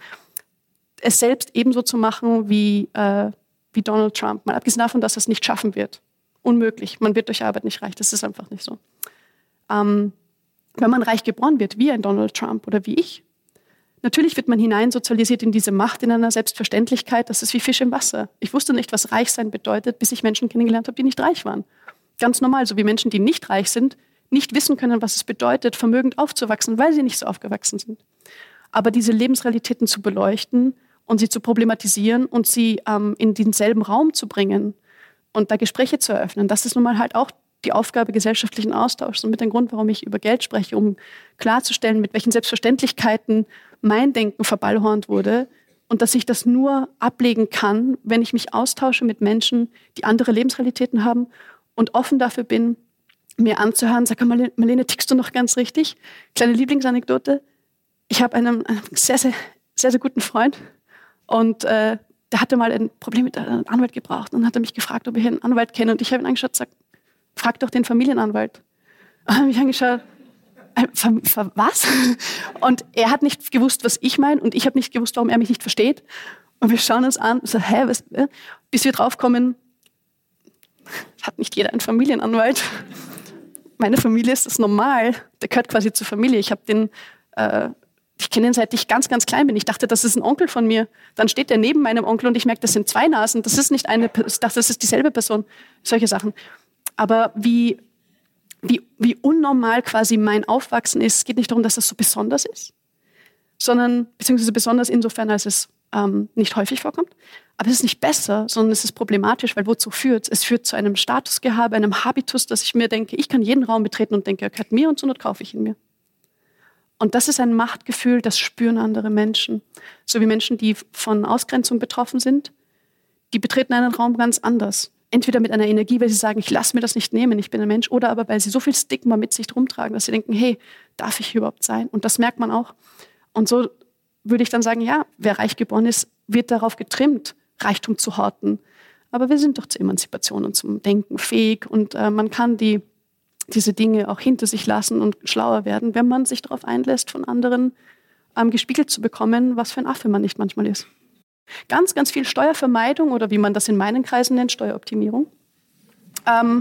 es selbst ebenso zu machen wie, äh, wie Donald Trump. Mal abgesehen davon, dass er es nicht schaffen wird. Unmöglich. Man wird durch Arbeit nicht reich. Das ist einfach nicht so. Ähm, Wenn man reich geboren wird, wie ein Donald Trump oder wie ich, natürlich wird man hineinsozialisiert in diese Macht, in einer Selbstverständlichkeit. Das ist wie Fisch im Wasser. Ich wusste nicht, was reich sein bedeutet, bis ich Menschen kennengelernt habe, die nicht reich waren. Ganz normal, so wie Menschen, die nicht reich sind, nicht wissen können, was es bedeutet, vermögend aufzuwachsen, weil sie nicht so aufgewachsen sind. Aber diese Lebensrealitäten zu beleuchten und sie zu problematisieren und sie ähm, in denselben Raum zu bringen und da Gespräche zu eröffnen, das ist nun mal halt auch die Aufgabe gesellschaftlichen Austauschs und mit dem Grund, warum ich über Geld spreche, um klarzustellen, mit welchen Selbstverständlichkeiten mein Denken verballhornt wurde und dass ich das nur ablegen kann, wenn ich mich austausche mit Menschen, die andere Lebensrealitäten haben und offen dafür bin, mir anzuhören. Sag mal, Marlene, tickst du noch ganz richtig? Kleine Lieblingsanekdote. Ich habe einen, einen sehr, sehr, sehr, sehr guten Freund und äh, der hatte mal ein Problem mit einem Anwalt gebraucht und hat er mich gefragt, ob ich einen Anwalt kenne und ich habe ihn angeschaut und gesagt, frag doch den Familienanwalt. Und habe mich angeschaut, äh, ver, ver, was? Und er hat nicht gewusst, was ich meine und ich habe nicht gewusst, warum er mich nicht versteht. Und wir schauen uns an und so, hä, was? Äh? Bis wir draufkommen, hat nicht jeder einen Familienanwalt. Meine Familie ist das normal. Der gehört quasi zur Familie. Ich habe den, äh, ich kenne ihn seit ich ganz, ganz klein bin. Ich dachte, das ist ein Onkel von mir. Dann steht er neben meinem Onkel und ich merke, das sind zwei Nasen. Das ist nicht eine, ich dachte, das ist dieselbe Person. Solche Sachen. Aber wie, wie, wie unnormal quasi mein Aufwachsen ist, es geht nicht darum, dass das so besonders ist, sondern beziehungsweise besonders insofern, als es ähm, nicht häufig vorkommt. Aber es ist nicht besser, sondern es ist problematisch, weil wozu führt es? Es führt zu einem Statusgehabe, einem Habitus, dass ich mir denke, ich kann jeden Raum betreten und denke, er gehört mir und zur Not kaufe ich ihn mir. Und das ist ein Machtgefühl, das spüren andere Menschen. So wie Menschen, die von Ausgrenzung betroffen sind, die betreten einen Raum ganz anders. Entweder mit einer Energie, weil sie sagen, ich lasse mir das nicht nehmen, ich bin ein Mensch, oder aber weil sie so viel Stigma mit sich rumtragen, dass sie denken, hey, darf ich hier überhaupt sein? Und das merkt man auch. Und so würde ich dann sagen, ja, wer reich geboren ist, wird darauf getrimmt, Reichtum zu horten. Aber wir sind doch zur Emanzipation und zum Denken fähig und äh, man kann die diese Dinge auch hinter sich lassen und schlauer werden, wenn man sich darauf einlässt, von anderen ähm, gespiegelt zu bekommen, was für ein Affe man nicht manchmal ist. Ganz, ganz viel Steuervermeidung oder wie man das in meinen Kreisen nennt, Steueroptimierung, ähm,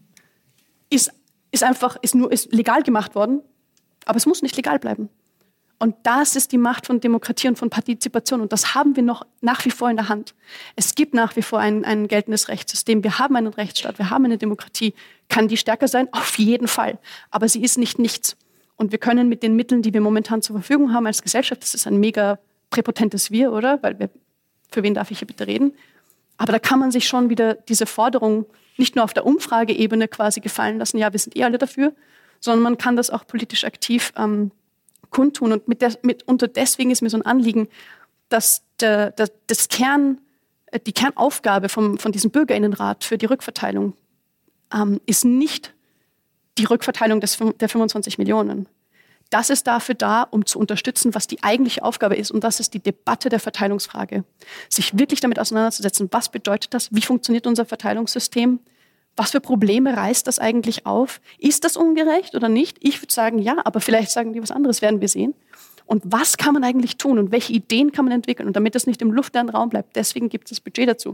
ist, ist einfach ist nur, ist legal gemacht worden, aber es muss nicht legal bleiben. Und das ist die Macht von Demokratie und von Partizipation. Und das haben wir noch nach wie vor in der Hand. Es gibt nach wie vor ein, ein geltendes Rechtssystem. Wir haben einen Rechtsstaat, wir haben eine Demokratie. Kann die stärker sein? Auf jeden Fall. Aber sie ist nicht nichts. Und wir können mit den Mitteln, die wir momentan zur Verfügung haben als Gesellschaft, das ist ein mega präpotentes Wir, oder? Weil wir, für wen darf ich hier bitte reden? Aber da kann man sich schon wieder diese Forderung nicht nur auf der Umfrageebene quasi gefallen lassen, ja, wir sind eh alle dafür, sondern man kann das auch politisch aktiv ähm, kundtun. Und mit der, mit, unter deswegen ist mir so ein Anliegen, dass der, der, das Kern, die Kernaufgabe vom, von diesem BürgerInnenrat für die Rückverteilung ähm, ist nicht die Rückverteilung des, der fünfundzwanzig Millionen. Das ist dafür da, um zu unterstützen, was die eigentliche Aufgabe ist. Und das ist die Debatte der Verteilungsfrage. Sich wirklich damit auseinanderzusetzen, was bedeutet das, wie funktioniert unser Verteilungssystem, was für Probleme reißt das eigentlich auf? Ist das ungerecht oder nicht? Ich würde sagen, ja, aber vielleicht sagen die was anderes, werden wir sehen. Und was kann man eigentlich tun und welche Ideen kann man entwickeln? Und damit das nicht im luftleeren Raum bleibt, deswegen gibt es das Budget dazu.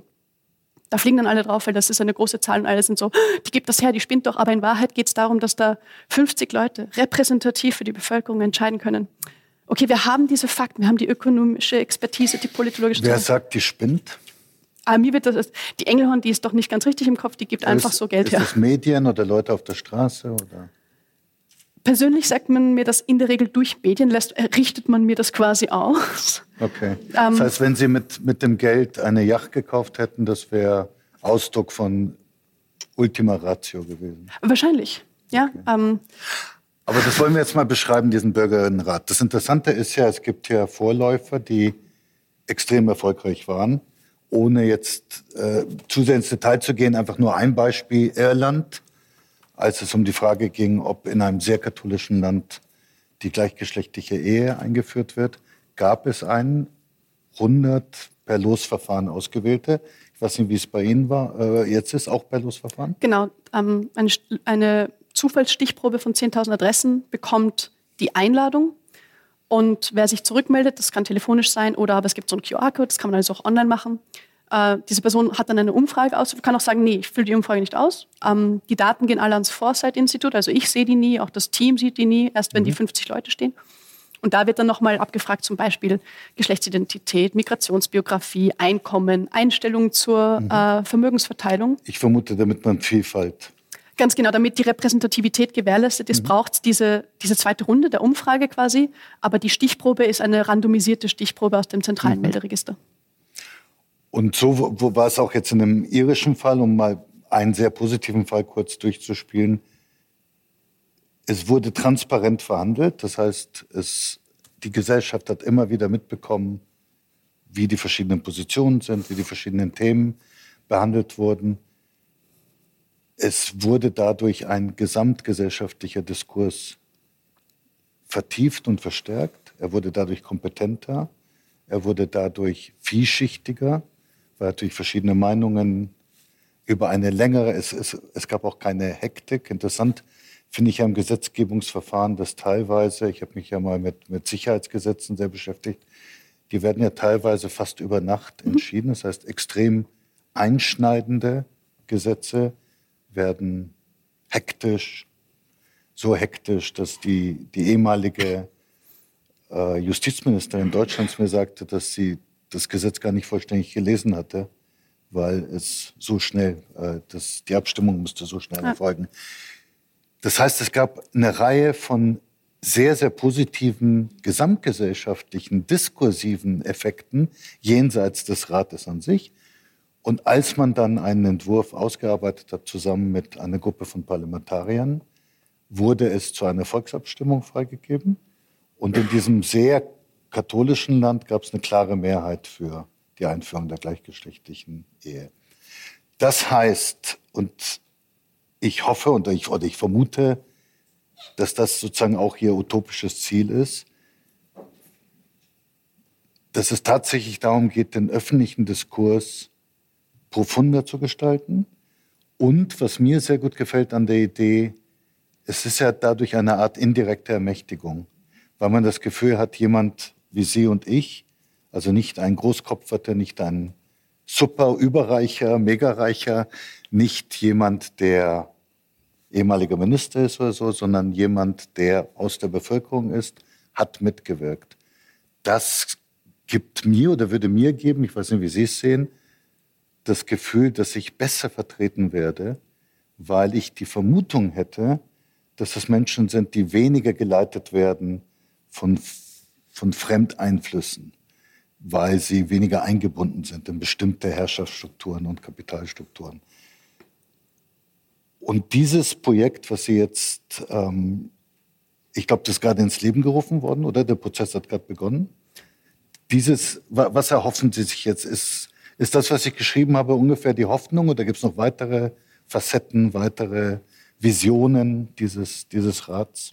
Da fliegen dann alle drauf, weil das ist eine große Zahl und alle sind so, die gibt das her, die spinnt doch. Aber in Wahrheit geht es darum, dass da fünfzig Leute repräsentativ für die Bevölkerung entscheiden können. Okay, wir haben diese Fakten, wir haben die ökonomische Expertise, die politologische... Wer sagt, die spinnt? Aber mir wird das, die Engelhorn, die ist doch nicht ganz richtig im Kopf, die gibt einfach ist, so Geld ist her. Ist das Medien oder Leute auf der Straße? Oder? Persönlich sagt man mir das in der Regel durch Medien, lässt, richtet man mir das quasi aus. Okay. Ähm, das heißt, wenn Sie mit, mit dem Geld eine Yacht gekauft hätten, das wäre Ausdruck von Ultima Ratio gewesen? Wahrscheinlich, ja. Okay. Ähm, Aber das wollen wir jetzt mal beschreiben, diesen Bürgerinnenrat. Das Interessante ist ja, es gibt ja Vorläufer, die extrem erfolgreich waren. Ohne jetzt äh, zu sehr ins Detail zu gehen, einfach nur ein Beispiel, Irland, als es um die Frage ging, ob in einem sehr katholischen Land die gleichgeschlechtliche Ehe eingeführt wird, gab es einen hundert per Losverfahren ausgewählte. Ich weiß nicht, wie es bei Ihnen war. Äh, jetzt ist auch per Losverfahren? Genau, ähm, eine, eine Zufallsstichprobe von zehntausend Adressen bekommt die Einladung. Und wer sich zurückmeldet, das kann telefonisch sein oder aber es gibt so einen Q R-Code, das kann man also auch online machen. Äh, diese Person hat dann eine Umfrage aus, kann auch sagen, nee, ich fülle die Umfrage nicht aus. Ähm, die Daten gehen alle ans Foresight-Institut, also ich sehe die nie, auch das Team sieht die nie, erst wenn mhm. die fünfzig Leute stehen. Und da wird dann nochmal abgefragt, zum Beispiel Geschlechtsidentität, Migrationsbiografie, Einkommen, Einstellung zur mhm. äh, Vermögensverteilung. Ich vermute, damit man Vielfalt... Ganz genau, damit die Repräsentativität gewährleistet ist, mhm. braucht es diese, diese zweite Runde der Umfrage quasi. Aber die Stichprobe ist eine randomisierte Stichprobe aus dem zentralen mhm. Melderegister. Und so wo, wo war es auch jetzt in einem irischen Fall, um mal einen sehr positiven Fall kurz durchzuspielen. Es wurde transparent verhandelt. Das heißt, es, die Gesellschaft hat immer wieder mitbekommen, wie die verschiedenen Positionen sind, wie die verschiedenen Themen behandelt wurden. Es wurde dadurch ein gesamtgesellschaftlicher Diskurs vertieft und verstärkt. Er wurde dadurch kompetenter. Er wurde dadurch vielschichtiger, weil natürlich verschiedene Meinungen über eine längere, es, es, es gab auch keine Hektik. Interessant finde ich ja im Gesetzgebungsverfahren, dass teilweise, ich habe mich ja mal mit, mit Sicherheitsgesetzen sehr beschäftigt, die werden ja teilweise fast über Nacht entschieden. Das heißt, extrem einschneidende Gesetze werden hektisch, so hektisch, dass die, die ehemalige äh, Justizministerin Deutschlands mir sagte, dass sie das Gesetz gar nicht vollständig gelesen hatte, weil es so schnell, äh, das, die Abstimmung musste so schnell erfolgen. Das heißt, es gab eine Reihe von sehr, sehr positiven gesamtgesellschaftlichen, diskursiven Effekten jenseits des Rates an sich. Und als man dann einen Entwurf ausgearbeitet hat, zusammen mit einer Gruppe von Parlamentariern, wurde es zu einer Volksabstimmung freigegeben. Und in diesem sehr katholischen Land gab es eine klare Mehrheit für die Einführung der gleichgeschlechtlichen Ehe. Das heißt, und ich hoffe und ich, oder ich vermute, dass das sozusagen auch ihr utopisches Ziel ist, dass es tatsächlich darum geht, den öffentlichen Diskurs profunder zu gestalten. Und was mir sehr gut gefällt an der Idee, es ist ja dadurch eine Art indirekte Ermächtigung, weil man das Gefühl hat, jemand wie Sie und ich, also nicht ein Großkopferter, nicht ein super überreicher, megareicher, nicht jemand, der ehemaliger Minister ist oder so, sondern jemand, der aus der Bevölkerung ist, hat mitgewirkt. Das gibt mir oder würde mir geben, ich weiß nicht, wie Sie es sehen, das Gefühl, dass ich besser vertreten werde, weil ich die Vermutung hätte, dass es Menschen sind, die weniger geleitet werden von, von Fremdeinflüssen, weil sie weniger eingebunden sind in bestimmte Herrschaftsstrukturen und Kapitalstrukturen. Und dieses Projekt, was Sie jetzt, ähm, ich glaube, das ist gerade ins Leben gerufen worden, oder? Der Prozess hat gerade begonnen. Dieses, was erhoffen Sie sich jetzt? Ist, ist das, was ich geschrieben habe, ungefähr die Hoffnung? Oder gibt es noch weitere Facetten, weitere Visionen dieses, dieses Rats?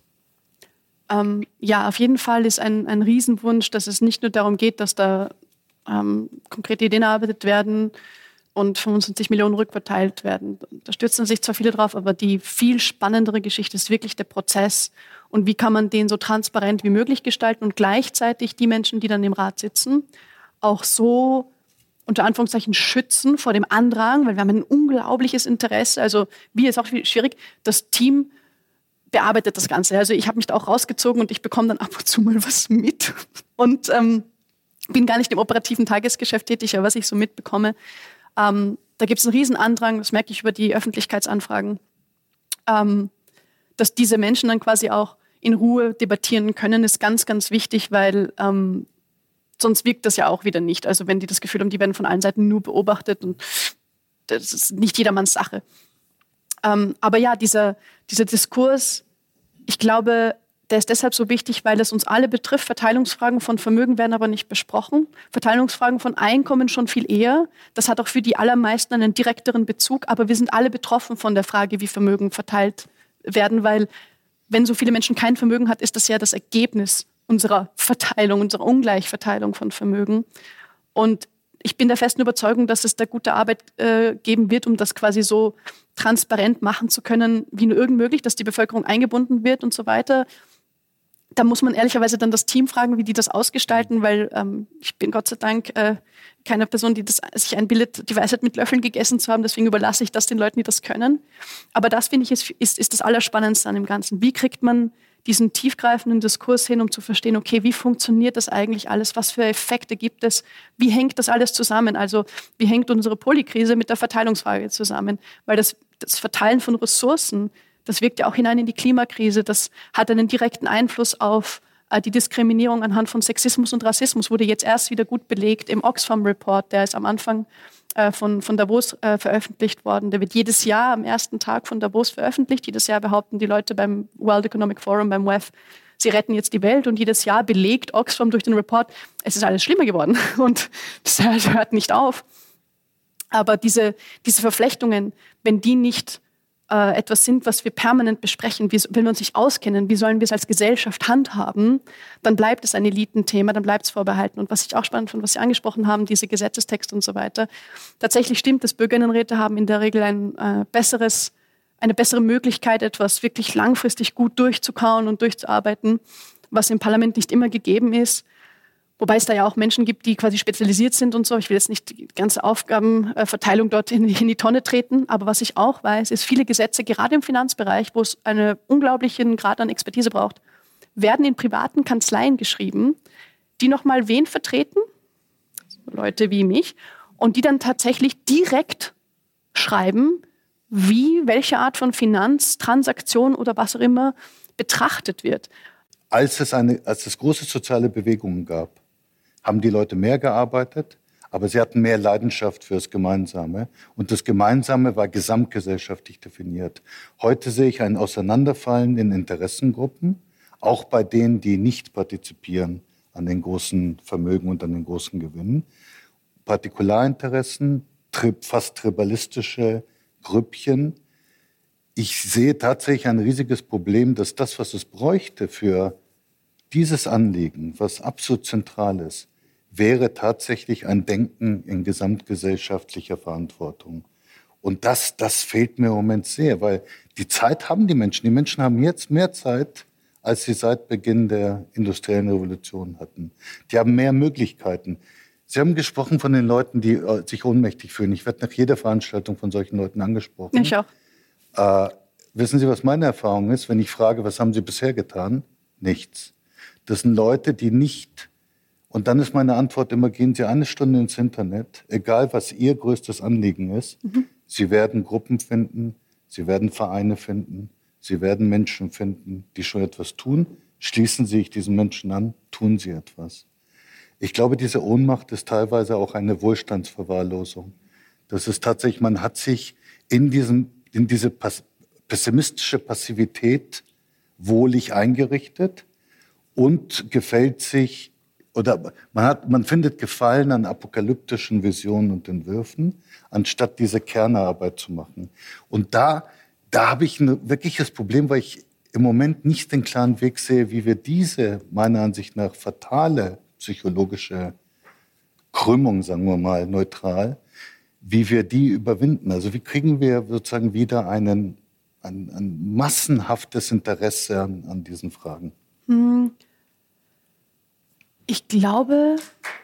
Ähm, ja, auf jeden Fall ist ein, ein Riesenwunsch, dass es nicht nur darum geht, dass da ähm, konkrete Ideen erarbeitet werden und fünfundzwanzig Millionen rückverteilt werden. Da stürzen sich zwar viele drauf, aber die viel spannendere Geschichte ist wirklich der Prozess und wie kann man den so transparent wie möglich gestalten und gleichzeitig die Menschen, die dann im Rat sitzen, auch so unter Anführungszeichen schützen vor dem Andrang, weil wir haben ein unglaubliches Interesse. Also wie ist auch schwierig, das Team bearbeitet das Ganze. Also ich habe mich da auch rausgezogen und ich bekomme dann ab und zu mal was mit und ähm, bin gar nicht im operativen Tagesgeschäft tätig, aber was ich so mitbekomme, ähm, da gibt es einen riesen Andrang, das merke ich über die Öffentlichkeitsanfragen, ähm, dass diese Menschen dann quasi auch in Ruhe debattieren können, ist ganz, ganz wichtig, weil ähm, sonst wirkt das ja auch wieder nicht. Also wenn die das Gefühl haben, die werden von allen Seiten nur beobachtet und das ist nicht jedermanns Sache. Ähm, aber ja, dieser, dieser Diskurs, ich glaube, der ist deshalb so wichtig, weil es uns alle betrifft. Verteilungsfragen von Vermögen werden aber nicht besprochen. Verteilungsfragen von Einkommen schon viel eher. Das hat auch für die allermeisten einen direkteren Bezug. Aber wir sind alle betroffen von der Frage, wie Vermögen verteilt werden, weil wenn so viele Menschen kein Vermögen hat, ist das ja das Ergebnis unserer Verteilung, unserer Ungleichverteilung von Vermögen. Und ich bin der festen Überzeugung, dass es da gute Arbeit äh, geben wird, um das quasi so transparent machen zu können, wie nur irgend möglich, dass die Bevölkerung eingebunden wird und so weiter. Da muss man ehrlicherweise dann das Team fragen, wie die das ausgestalten, weil ähm, ich bin Gott sei Dank äh, keine Person, die das, sich einbildet, die Weisheit mit Löffeln gegessen zu haben. Deswegen überlasse ich das den Leuten, die das können. Aber das, finde ich, ist, ist, ist das Allerspannendste an dem Ganzen. Wie kriegt man diesen tiefgreifenden Diskurs hin, um zu verstehen, okay, wie funktioniert das eigentlich alles? Was für Effekte gibt es? Wie hängt das alles zusammen? Also wie hängt unsere Polykrise mit der Verteilungsfrage zusammen? Weil das, das Verteilen von Ressourcen, das wirkt ja auch hinein in die Klimakrise. Das hat einen direkten Einfluss auf äh, die Diskriminierung anhand von Sexismus und Rassismus. Wurde jetzt erst wieder gut belegt im Oxfam Report, der ist am Anfang äh, von, von Davos äh, veröffentlicht worden. Der wird jedes Jahr am ersten Tag von Davos veröffentlicht. Jedes Jahr behaupten die Leute beim World Economic Forum, beim W E F, sie retten jetzt die Welt. Und jedes Jahr belegt Oxfam durch den Report, es ist alles schlimmer geworden. Und das hört nicht auf. Aber diese, diese Verflechtungen, wenn die nicht äh, etwas sind, was wir permanent besprechen, wie, wenn wir uns nicht auskennen, wie sollen wir es als Gesellschaft handhaben, dann bleibt es ein Elitenthema, dann bleibt es vorbehalten. Und was ich auch spannend finde, was Sie angesprochen haben, diese Gesetzestexte und so weiter, tatsächlich stimmt, dass Bürgerinnenräte haben in der Regel ein äh, besseres, eine bessere Möglichkeit, etwas wirklich langfristig gut durchzukauen und durchzuarbeiten, was im Parlament nicht immer gegeben ist. Wobei es da ja auch Menschen gibt, die quasi spezialisiert sind und so. Ich will jetzt nicht die ganze Aufgabenverteilung dort in, in die Tonne treten. Aber was ich auch weiß, ist, viele Gesetze, gerade im Finanzbereich, wo es einen unglaublichen Grad an Expertise braucht, werden in privaten Kanzleien geschrieben, die nochmal wen vertreten? Leute wie mich. Und die dann tatsächlich direkt schreiben, wie welche Art von Finanztransaktion oder was auch immer betrachtet wird. als es, eine, als es große soziale Bewegungen gab, haben die Leute mehr gearbeitet, aber sie hatten mehr Leidenschaft fürs Gemeinsame. Und das Gemeinsame war gesamtgesellschaftlich definiert. Heute sehe ich ein Auseinanderfallen in Interessengruppen, auch bei denen, die nicht partizipieren an den großen Vermögen und an den großen Gewinnen. Partikularinteressen, fast tribalistische Grüppchen. Ich sehe tatsächlich ein riesiges Problem, dass das, was es bräuchte für dieses Anliegen, was absolut zentral ist, wäre tatsächlich ein Denken in gesamtgesellschaftlicher Verantwortung. Und das, das fehlt mir im Moment sehr, weil die Zeit haben die Menschen. Die Menschen haben jetzt mehr Zeit, als sie seit Beginn der industriellen Revolution hatten. Die haben mehr Möglichkeiten. Sie haben gesprochen von den Leuten, die äh, sich ohnmächtig fühlen. Ich werde nach jeder Veranstaltung von solchen Leuten angesprochen. Ich auch. Äh, wissen Sie, was meine Erfahrung ist, wenn ich frage, was haben Sie bisher getan? Nichts. Das sind Leute, die nicht... Und dann ist meine Antwort immer, gehen Sie eine Stunde ins Internet, egal was Ihr größtes Anliegen ist. Mhm. Sie werden Gruppen finden, Sie werden Vereine finden, Sie werden Menschen finden, die schon etwas tun. Schließen Sie sich diesen Menschen an, tun Sie etwas. Ich glaube, diese Ohnmacht ist teilweise auch eine Wohlstandsverwahrlosung. Das ist tatsächlich, man hat sich in, diesem, in diese pass- pessimistische Passivität wohlig eingerichtet und gefällt sich, oder man, hat, man findet Gefallen an apokalyptischen Visionen und Entwürfen, anstatt diese Kernarbeit zu machen. Und da, da habe ich ein wirkliches Problem, weil ich im Moment nicht den klaren Weg sehe, wie wir diese, meiner Ansicht nach, fatale psychologische Krümmung, sagen wir mal neutral, wie wir die überwinden. Also wie kriegen wir sozusagen wieder einen, ein, ein massenhaftes Interesse an, an diesen Fragen? Hm. Ich glaube,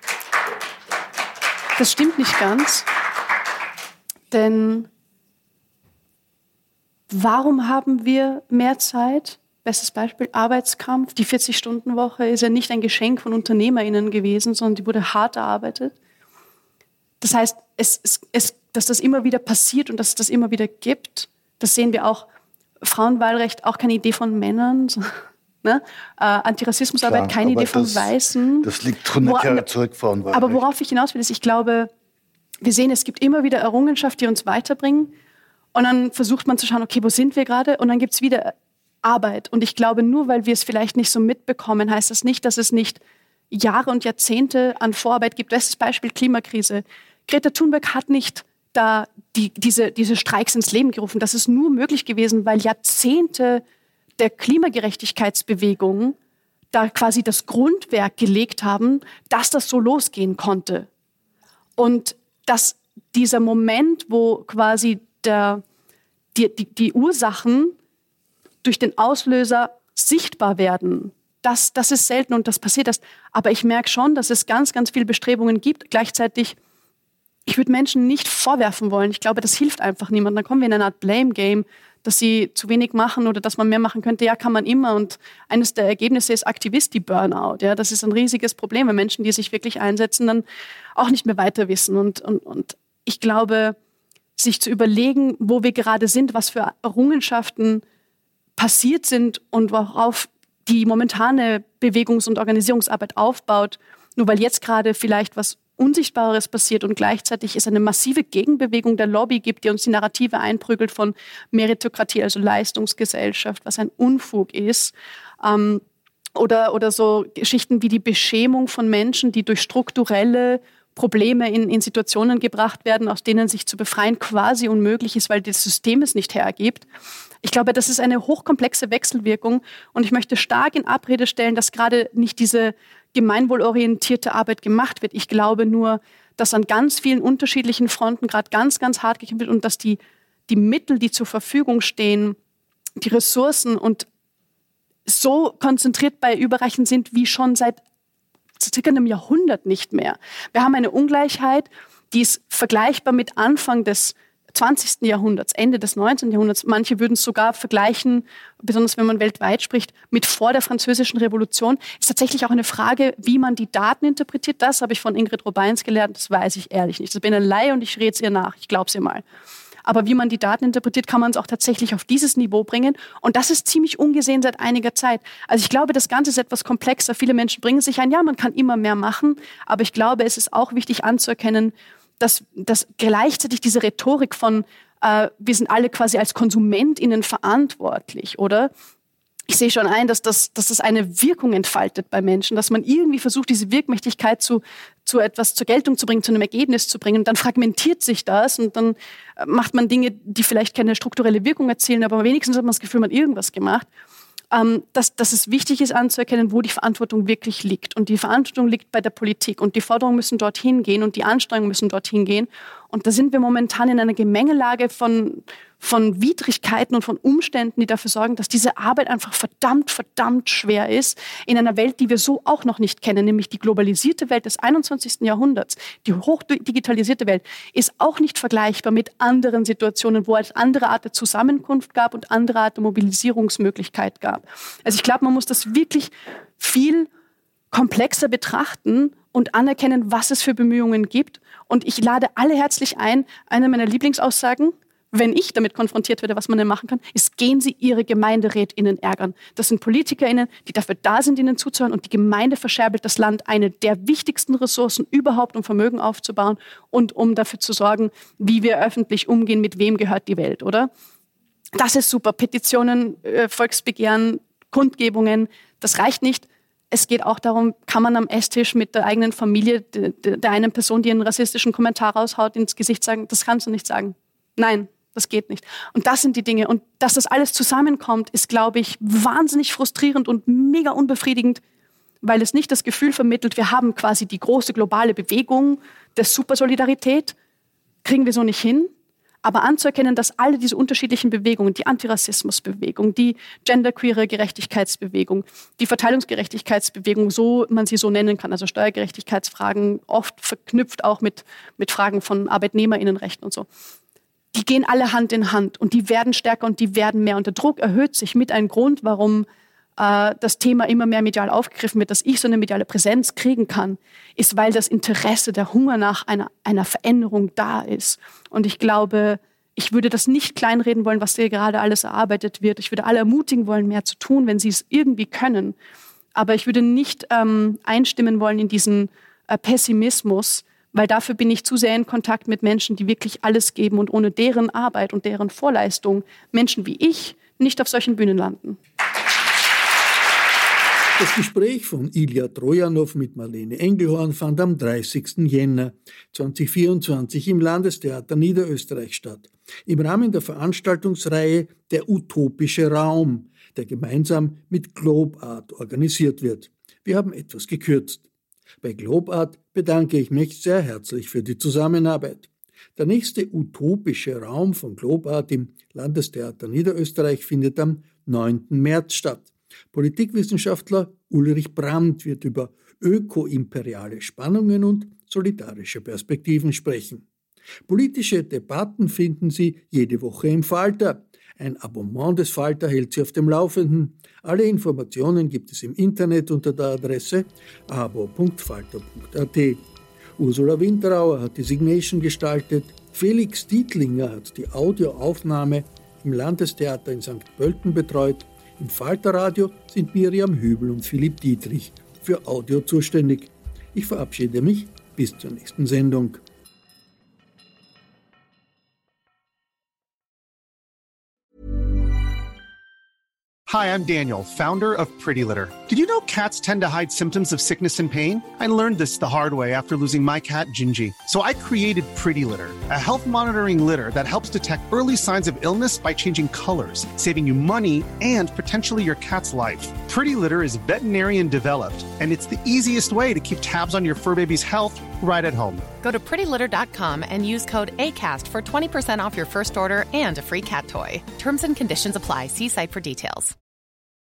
das stimmt nicht ganz. Denn warum haben wir mehr Zeit? Bestes Beispiel, Arbeitskampf. Die vierzig-Stunden-Woche ist ja nicht ein Geschenk von UnternehmerInnen gewesen, sondern die wurde hart erarbeitet. Das heißt, es, es, es, dass das immer wieder passiert und dass es das immer wieder gibt, das sehen wir auch. Frauenwahlrecht, auch keine Idee von Männern, ne? äh, Antirassismusarbeit, Klar, keine Idee von das, Weißen. Das liegt hundert Jahre zurück, Frauenwahlrecht. Aber worauf ich hinaus will, ist, ich glaube, wir sehen, es gibt immer wieder Errungenschaften, die uns weiterbringen. Und dann versucht man zu schauen, okay, wo sind wir gerade? Und dann gibt es wieder Arbeit. Und ich glaube, nur weil wir es vielleicht nicht so mitbekommen, heißt das nicht, dass es nicht Jahre und Jahrzehnte an Vorarbeit gibt. Bestes Beispiel, Klimakrise. Greta Thunberg hat nicht da die, diese, diese Streiks ins Leben gerufen. Das ist nur möglich gewesen, weil Jahrzehnte der Klimagerechtigkeitsbewegung da quasi das Grundwerk gelegt haben, dass das so losgehen konnte. Und dass dieser Moment, wo quasi der, die, die, die Ursachen durch den Auslöser sichtbar werden, das, das ist selten und das passiert erst. Aber ich merke schon, dass es ganz, ganz viele Bestrebungen gibt. Gleichzeitig, ich würde Menschen nicht vorwerfen wollen. Ich glaube, das hilft einfach niemandem. Dann kommen wir in eine Art Blame-Game, dass sie zu wenig machen oder dass man mehr machen könnte. Ja, kann man immer. Und eines der Ergebnisse ist Aktivisti-Burnout. Ja, das ist ein riesiges Problem, wenn Menschen, die sich wirklich einsetzen, dann auch nicht mehr weiter wissen. Und, und, und ich glaube, sich zu überlegen, wo wir gerade sind, was für Errungenschaften passiert sind und worauf die momentane Bewegungs- und Organisierungsarbeit aufbaut, nur weil jetzt gerade vielleicht was Unsichtbares passiert und gleichzeitig es eine massive Gegenbewegung der Lobby gibt, die uns die Narrative einprügelt von Meritokratie, also Leistungsgesellschaft, was ein Unfug ist. Ähm, oder, oder so Geschichten wie die Beschämung von Menschen, die durch strukturelle Probleme in, in Situationen gebracht werden, aus denen sich zu befreien quasi unmöglich ist, weil das System es nicht hergibt. Ich glaube, das ist eine hochkomplexe Wechselwirkung und ich möchte stark in Abrede stellen, dass gerade nicht diese gemeinwohlorientierte Arbeit gemacht wird. Ich glaube nur, dass an ganz vielen unterschiedlichen Fronten gerade ganz, ganz hart gekämpft wird und dass die, die Mittel, die zur Verfügung stehen, die Ressourcen und so konzentriert bei Überreichen sind wie schon seit circa einem Jahrhundert nicht mehr. Wir haben eine Ungleichheit, die ist vergleichbar mit Anfang des zwanzigsten Jahrhunderts, Ende des neunzehnten Jahrhunderts. Manche würden es sogar vergleichen, besonders wenn man weltweit spricht, mit vor der Französischen Revolution. Ist tatsächlich auch eine Frage, wie man die Daten interpretiert. Das habe ich von Ingrid Robeins gelernt, das weiß ich ehrlich nicht. Ich bin eine Laie und ich rede es ihr nach, ich glaube es ihr mal. Aber wie man die Daten interpretiert, kann man es auch tatsächlich auf dieses Niveau bringen. Und das ist ziemlich ungesehen seit einiger Zeit. Also ich glaube, das Ganze ist etwas komplexer. Viele Menschen bringen sich ein, ja, man kann immer mehr machen. Aber ich glaube, es ist auch wichtig anzuerkennen, dass, dass gleichzeitig diese Rhetorik von, äh, wir sind alle quasi als KonsumentInnen verantwortlich, oder? Ich sehe schon ein, dass das, dass das eine Wirkung entfaltet bei Menschen, dass man irgendwie versucht, diese Wirkmächtigkeit zu, zu etwas zur Geltung zu bringen, zu einem Ergebnis zu bringen. Und dann fragmentiert sich das und dann macht man Dinge, die vielleicht keine strukturelle Wirkung erzielen, aber wenigstens hat man das Gefühl, man hat irgendwas gemacht. Ähm, dass, dass es wichtig ist anzuerkennen, wo die Verantwortung wirklich liegt. Und die Verantwortung liegt bei der Politik. Und die Forderungen müssen dorthin gehen und die Anstrengungen müssen dorthin gehen. Und da sind wir momentan in einer Gemengelage von, von Widrigkeiten und von Umständen, die dafür sorgen, dass diese Arbeit einfach verdammt, verdammt schwer ist. In einer Welt, die wir so auch noch nicht kennen, nämlich die globalisierte Welt des einundzwanzigsten Jahrhunderts, die hochdigitalisierte Welt, ist auch nicht vergleichbar mit anderen Situationen, wo es andere Art der Zusammenkunft gab und andere Art der Mobilisierungsmöglichkeit gab. Also ich glaube, man muss das wirklich viel komplexer betrachten und anerkennen, was es für Bemühungen gibt. Und ich lade alle herzlich ein, eine meiner Lieblingsaussagen, wenn ich damit konfrontiert werde, was man denn machen kann, ist, gehen Sie Ihre GemeinderätInnen ärgern. Das sind PolitikerInnen, die dafür da sind, Ihnen zuzuhören. Und die Gemeinde verscherbelt das Land, eine der wichtigsten Ressourcen überhaupt, um Vermögen aufzubauen und um dafür zu sorgen, wie wir öffentlich umgehen, mit wem gehört die Welt, oder? Das ist super. Petitionen, äh, Volksbegehren, Kundgebungen, das reicht nicht. Es geht auch darum, kann man am Esstisch mit der eigenen Familie, de, de, der einen Person, die einen rassistischen Kommentar raushaut, ins Gesicht sagen, das kannst du nicht sagen. Nein, das geht nicht. Und das sind die Dinge. Und dass das alles zusammenkommt, ist, glaube ich, wahnsinnig frustrierend und mega unbefriedigend, weil es nicht das Gefühl vermittelt, wir haben quasi die große globale Bewegung der Supersolidarität, kriegen wir so nicht hin. Aber anzuerkennen, dass alle diese unterschiedlichen Bewegungen, die Antirassismusbewegung, die genderqueere Gerechtigkeitsbewegung, die Verteilungsgerechtigkeitsbewegung, so man sie so nennen kann, also Steuergerechtigkeitsfragen, oft verknüpft auch mit, mit Fragen von ArbeitnehmerInnenrechten und so, die gehen alle Hand in Hand und die werden stärker und die werden mehr. Und der Druck erhöht sich mit einem Grund, warum äh, das Thema immer mehr medial aufgegriffen wird, dass ich so eine mediale Präsenz kriegen kann, ist, weil das Interesse, der Hunger nach einer, einer Veränderung da ist. Und ich glaube, ich würde das nicht kleinreden wollen, was hier gerade alles erarbeitet wird. Ich würde alle ermutigen wollen, mehr zu tun, wenn sie es irgendwie können. Aber ich würde nicht ähm, einstimmen wollen in diesen äh, Pessimismus, weil dafür bin ich zu sehr in Kontakt mit Menschen, die wirklich alles geben und ohne deren Arbeit und deren Vorleistung Menschen wie ich nicht auf solchen Bühnen landen. Das Gespräch von Ilja Trojanow mit Marlene Engelhorn fand am dreißigsten Jänner zweitausendvierundzwanzig im Landestheater Niederösterreich statt, im Rahmen der Veranstaltungsreihe Der utopische Raum, der gemeinsam mit Globart organisiert wird. Wir haben etwas gekürzt. Bei Globart bedanke ich mich sehr herzlich für die Zusammenarbeit. Der nächste utopische Raum von Globart im Landestheater Niederösterreich findet am neunten März statt. Politikwissenschaftler Ulrich Brandt wird über ökoimperiale Spannungen und solidarische Perspektiven sprechen. Politische Debatten finden Sie jede Woche im Falter. Ein Abonnement des Falter hält Sie auf dem Laufenden. Alle Informationen gibt es im Internet unter der Adresse abo punkt falter punkt at. Ursula Winterauer hat die Signation gestaltet. Felix Dietlinger hat die Audioaufnahme im Landestheater in Sankt Pölten betreut. Im Falterradio sind Miriam Hübel und Philipp Dietrich für Audio zuständig. Ich verabschiede mich bis zur nächsten Sendung. Hi, I'm Daniel, founder of Pretty Litter. Did you know cats tend to hide symptoms of sickness and pain? I learned this the hard way after losing my cat, Gingy. So I created Pretty Litter, a health monitoring litter that helps detect early signs of illness by changing colors, saving you money and potentially your cat's life. Pretty Litter is veterinarian developed, and it's the easiest way to keep tabs on your fur baby's health right at home. Go to pretty litter dot com and use code ACAST for twenty percent off your first order and a free cat toy. Terms and conditions apply. See site for details.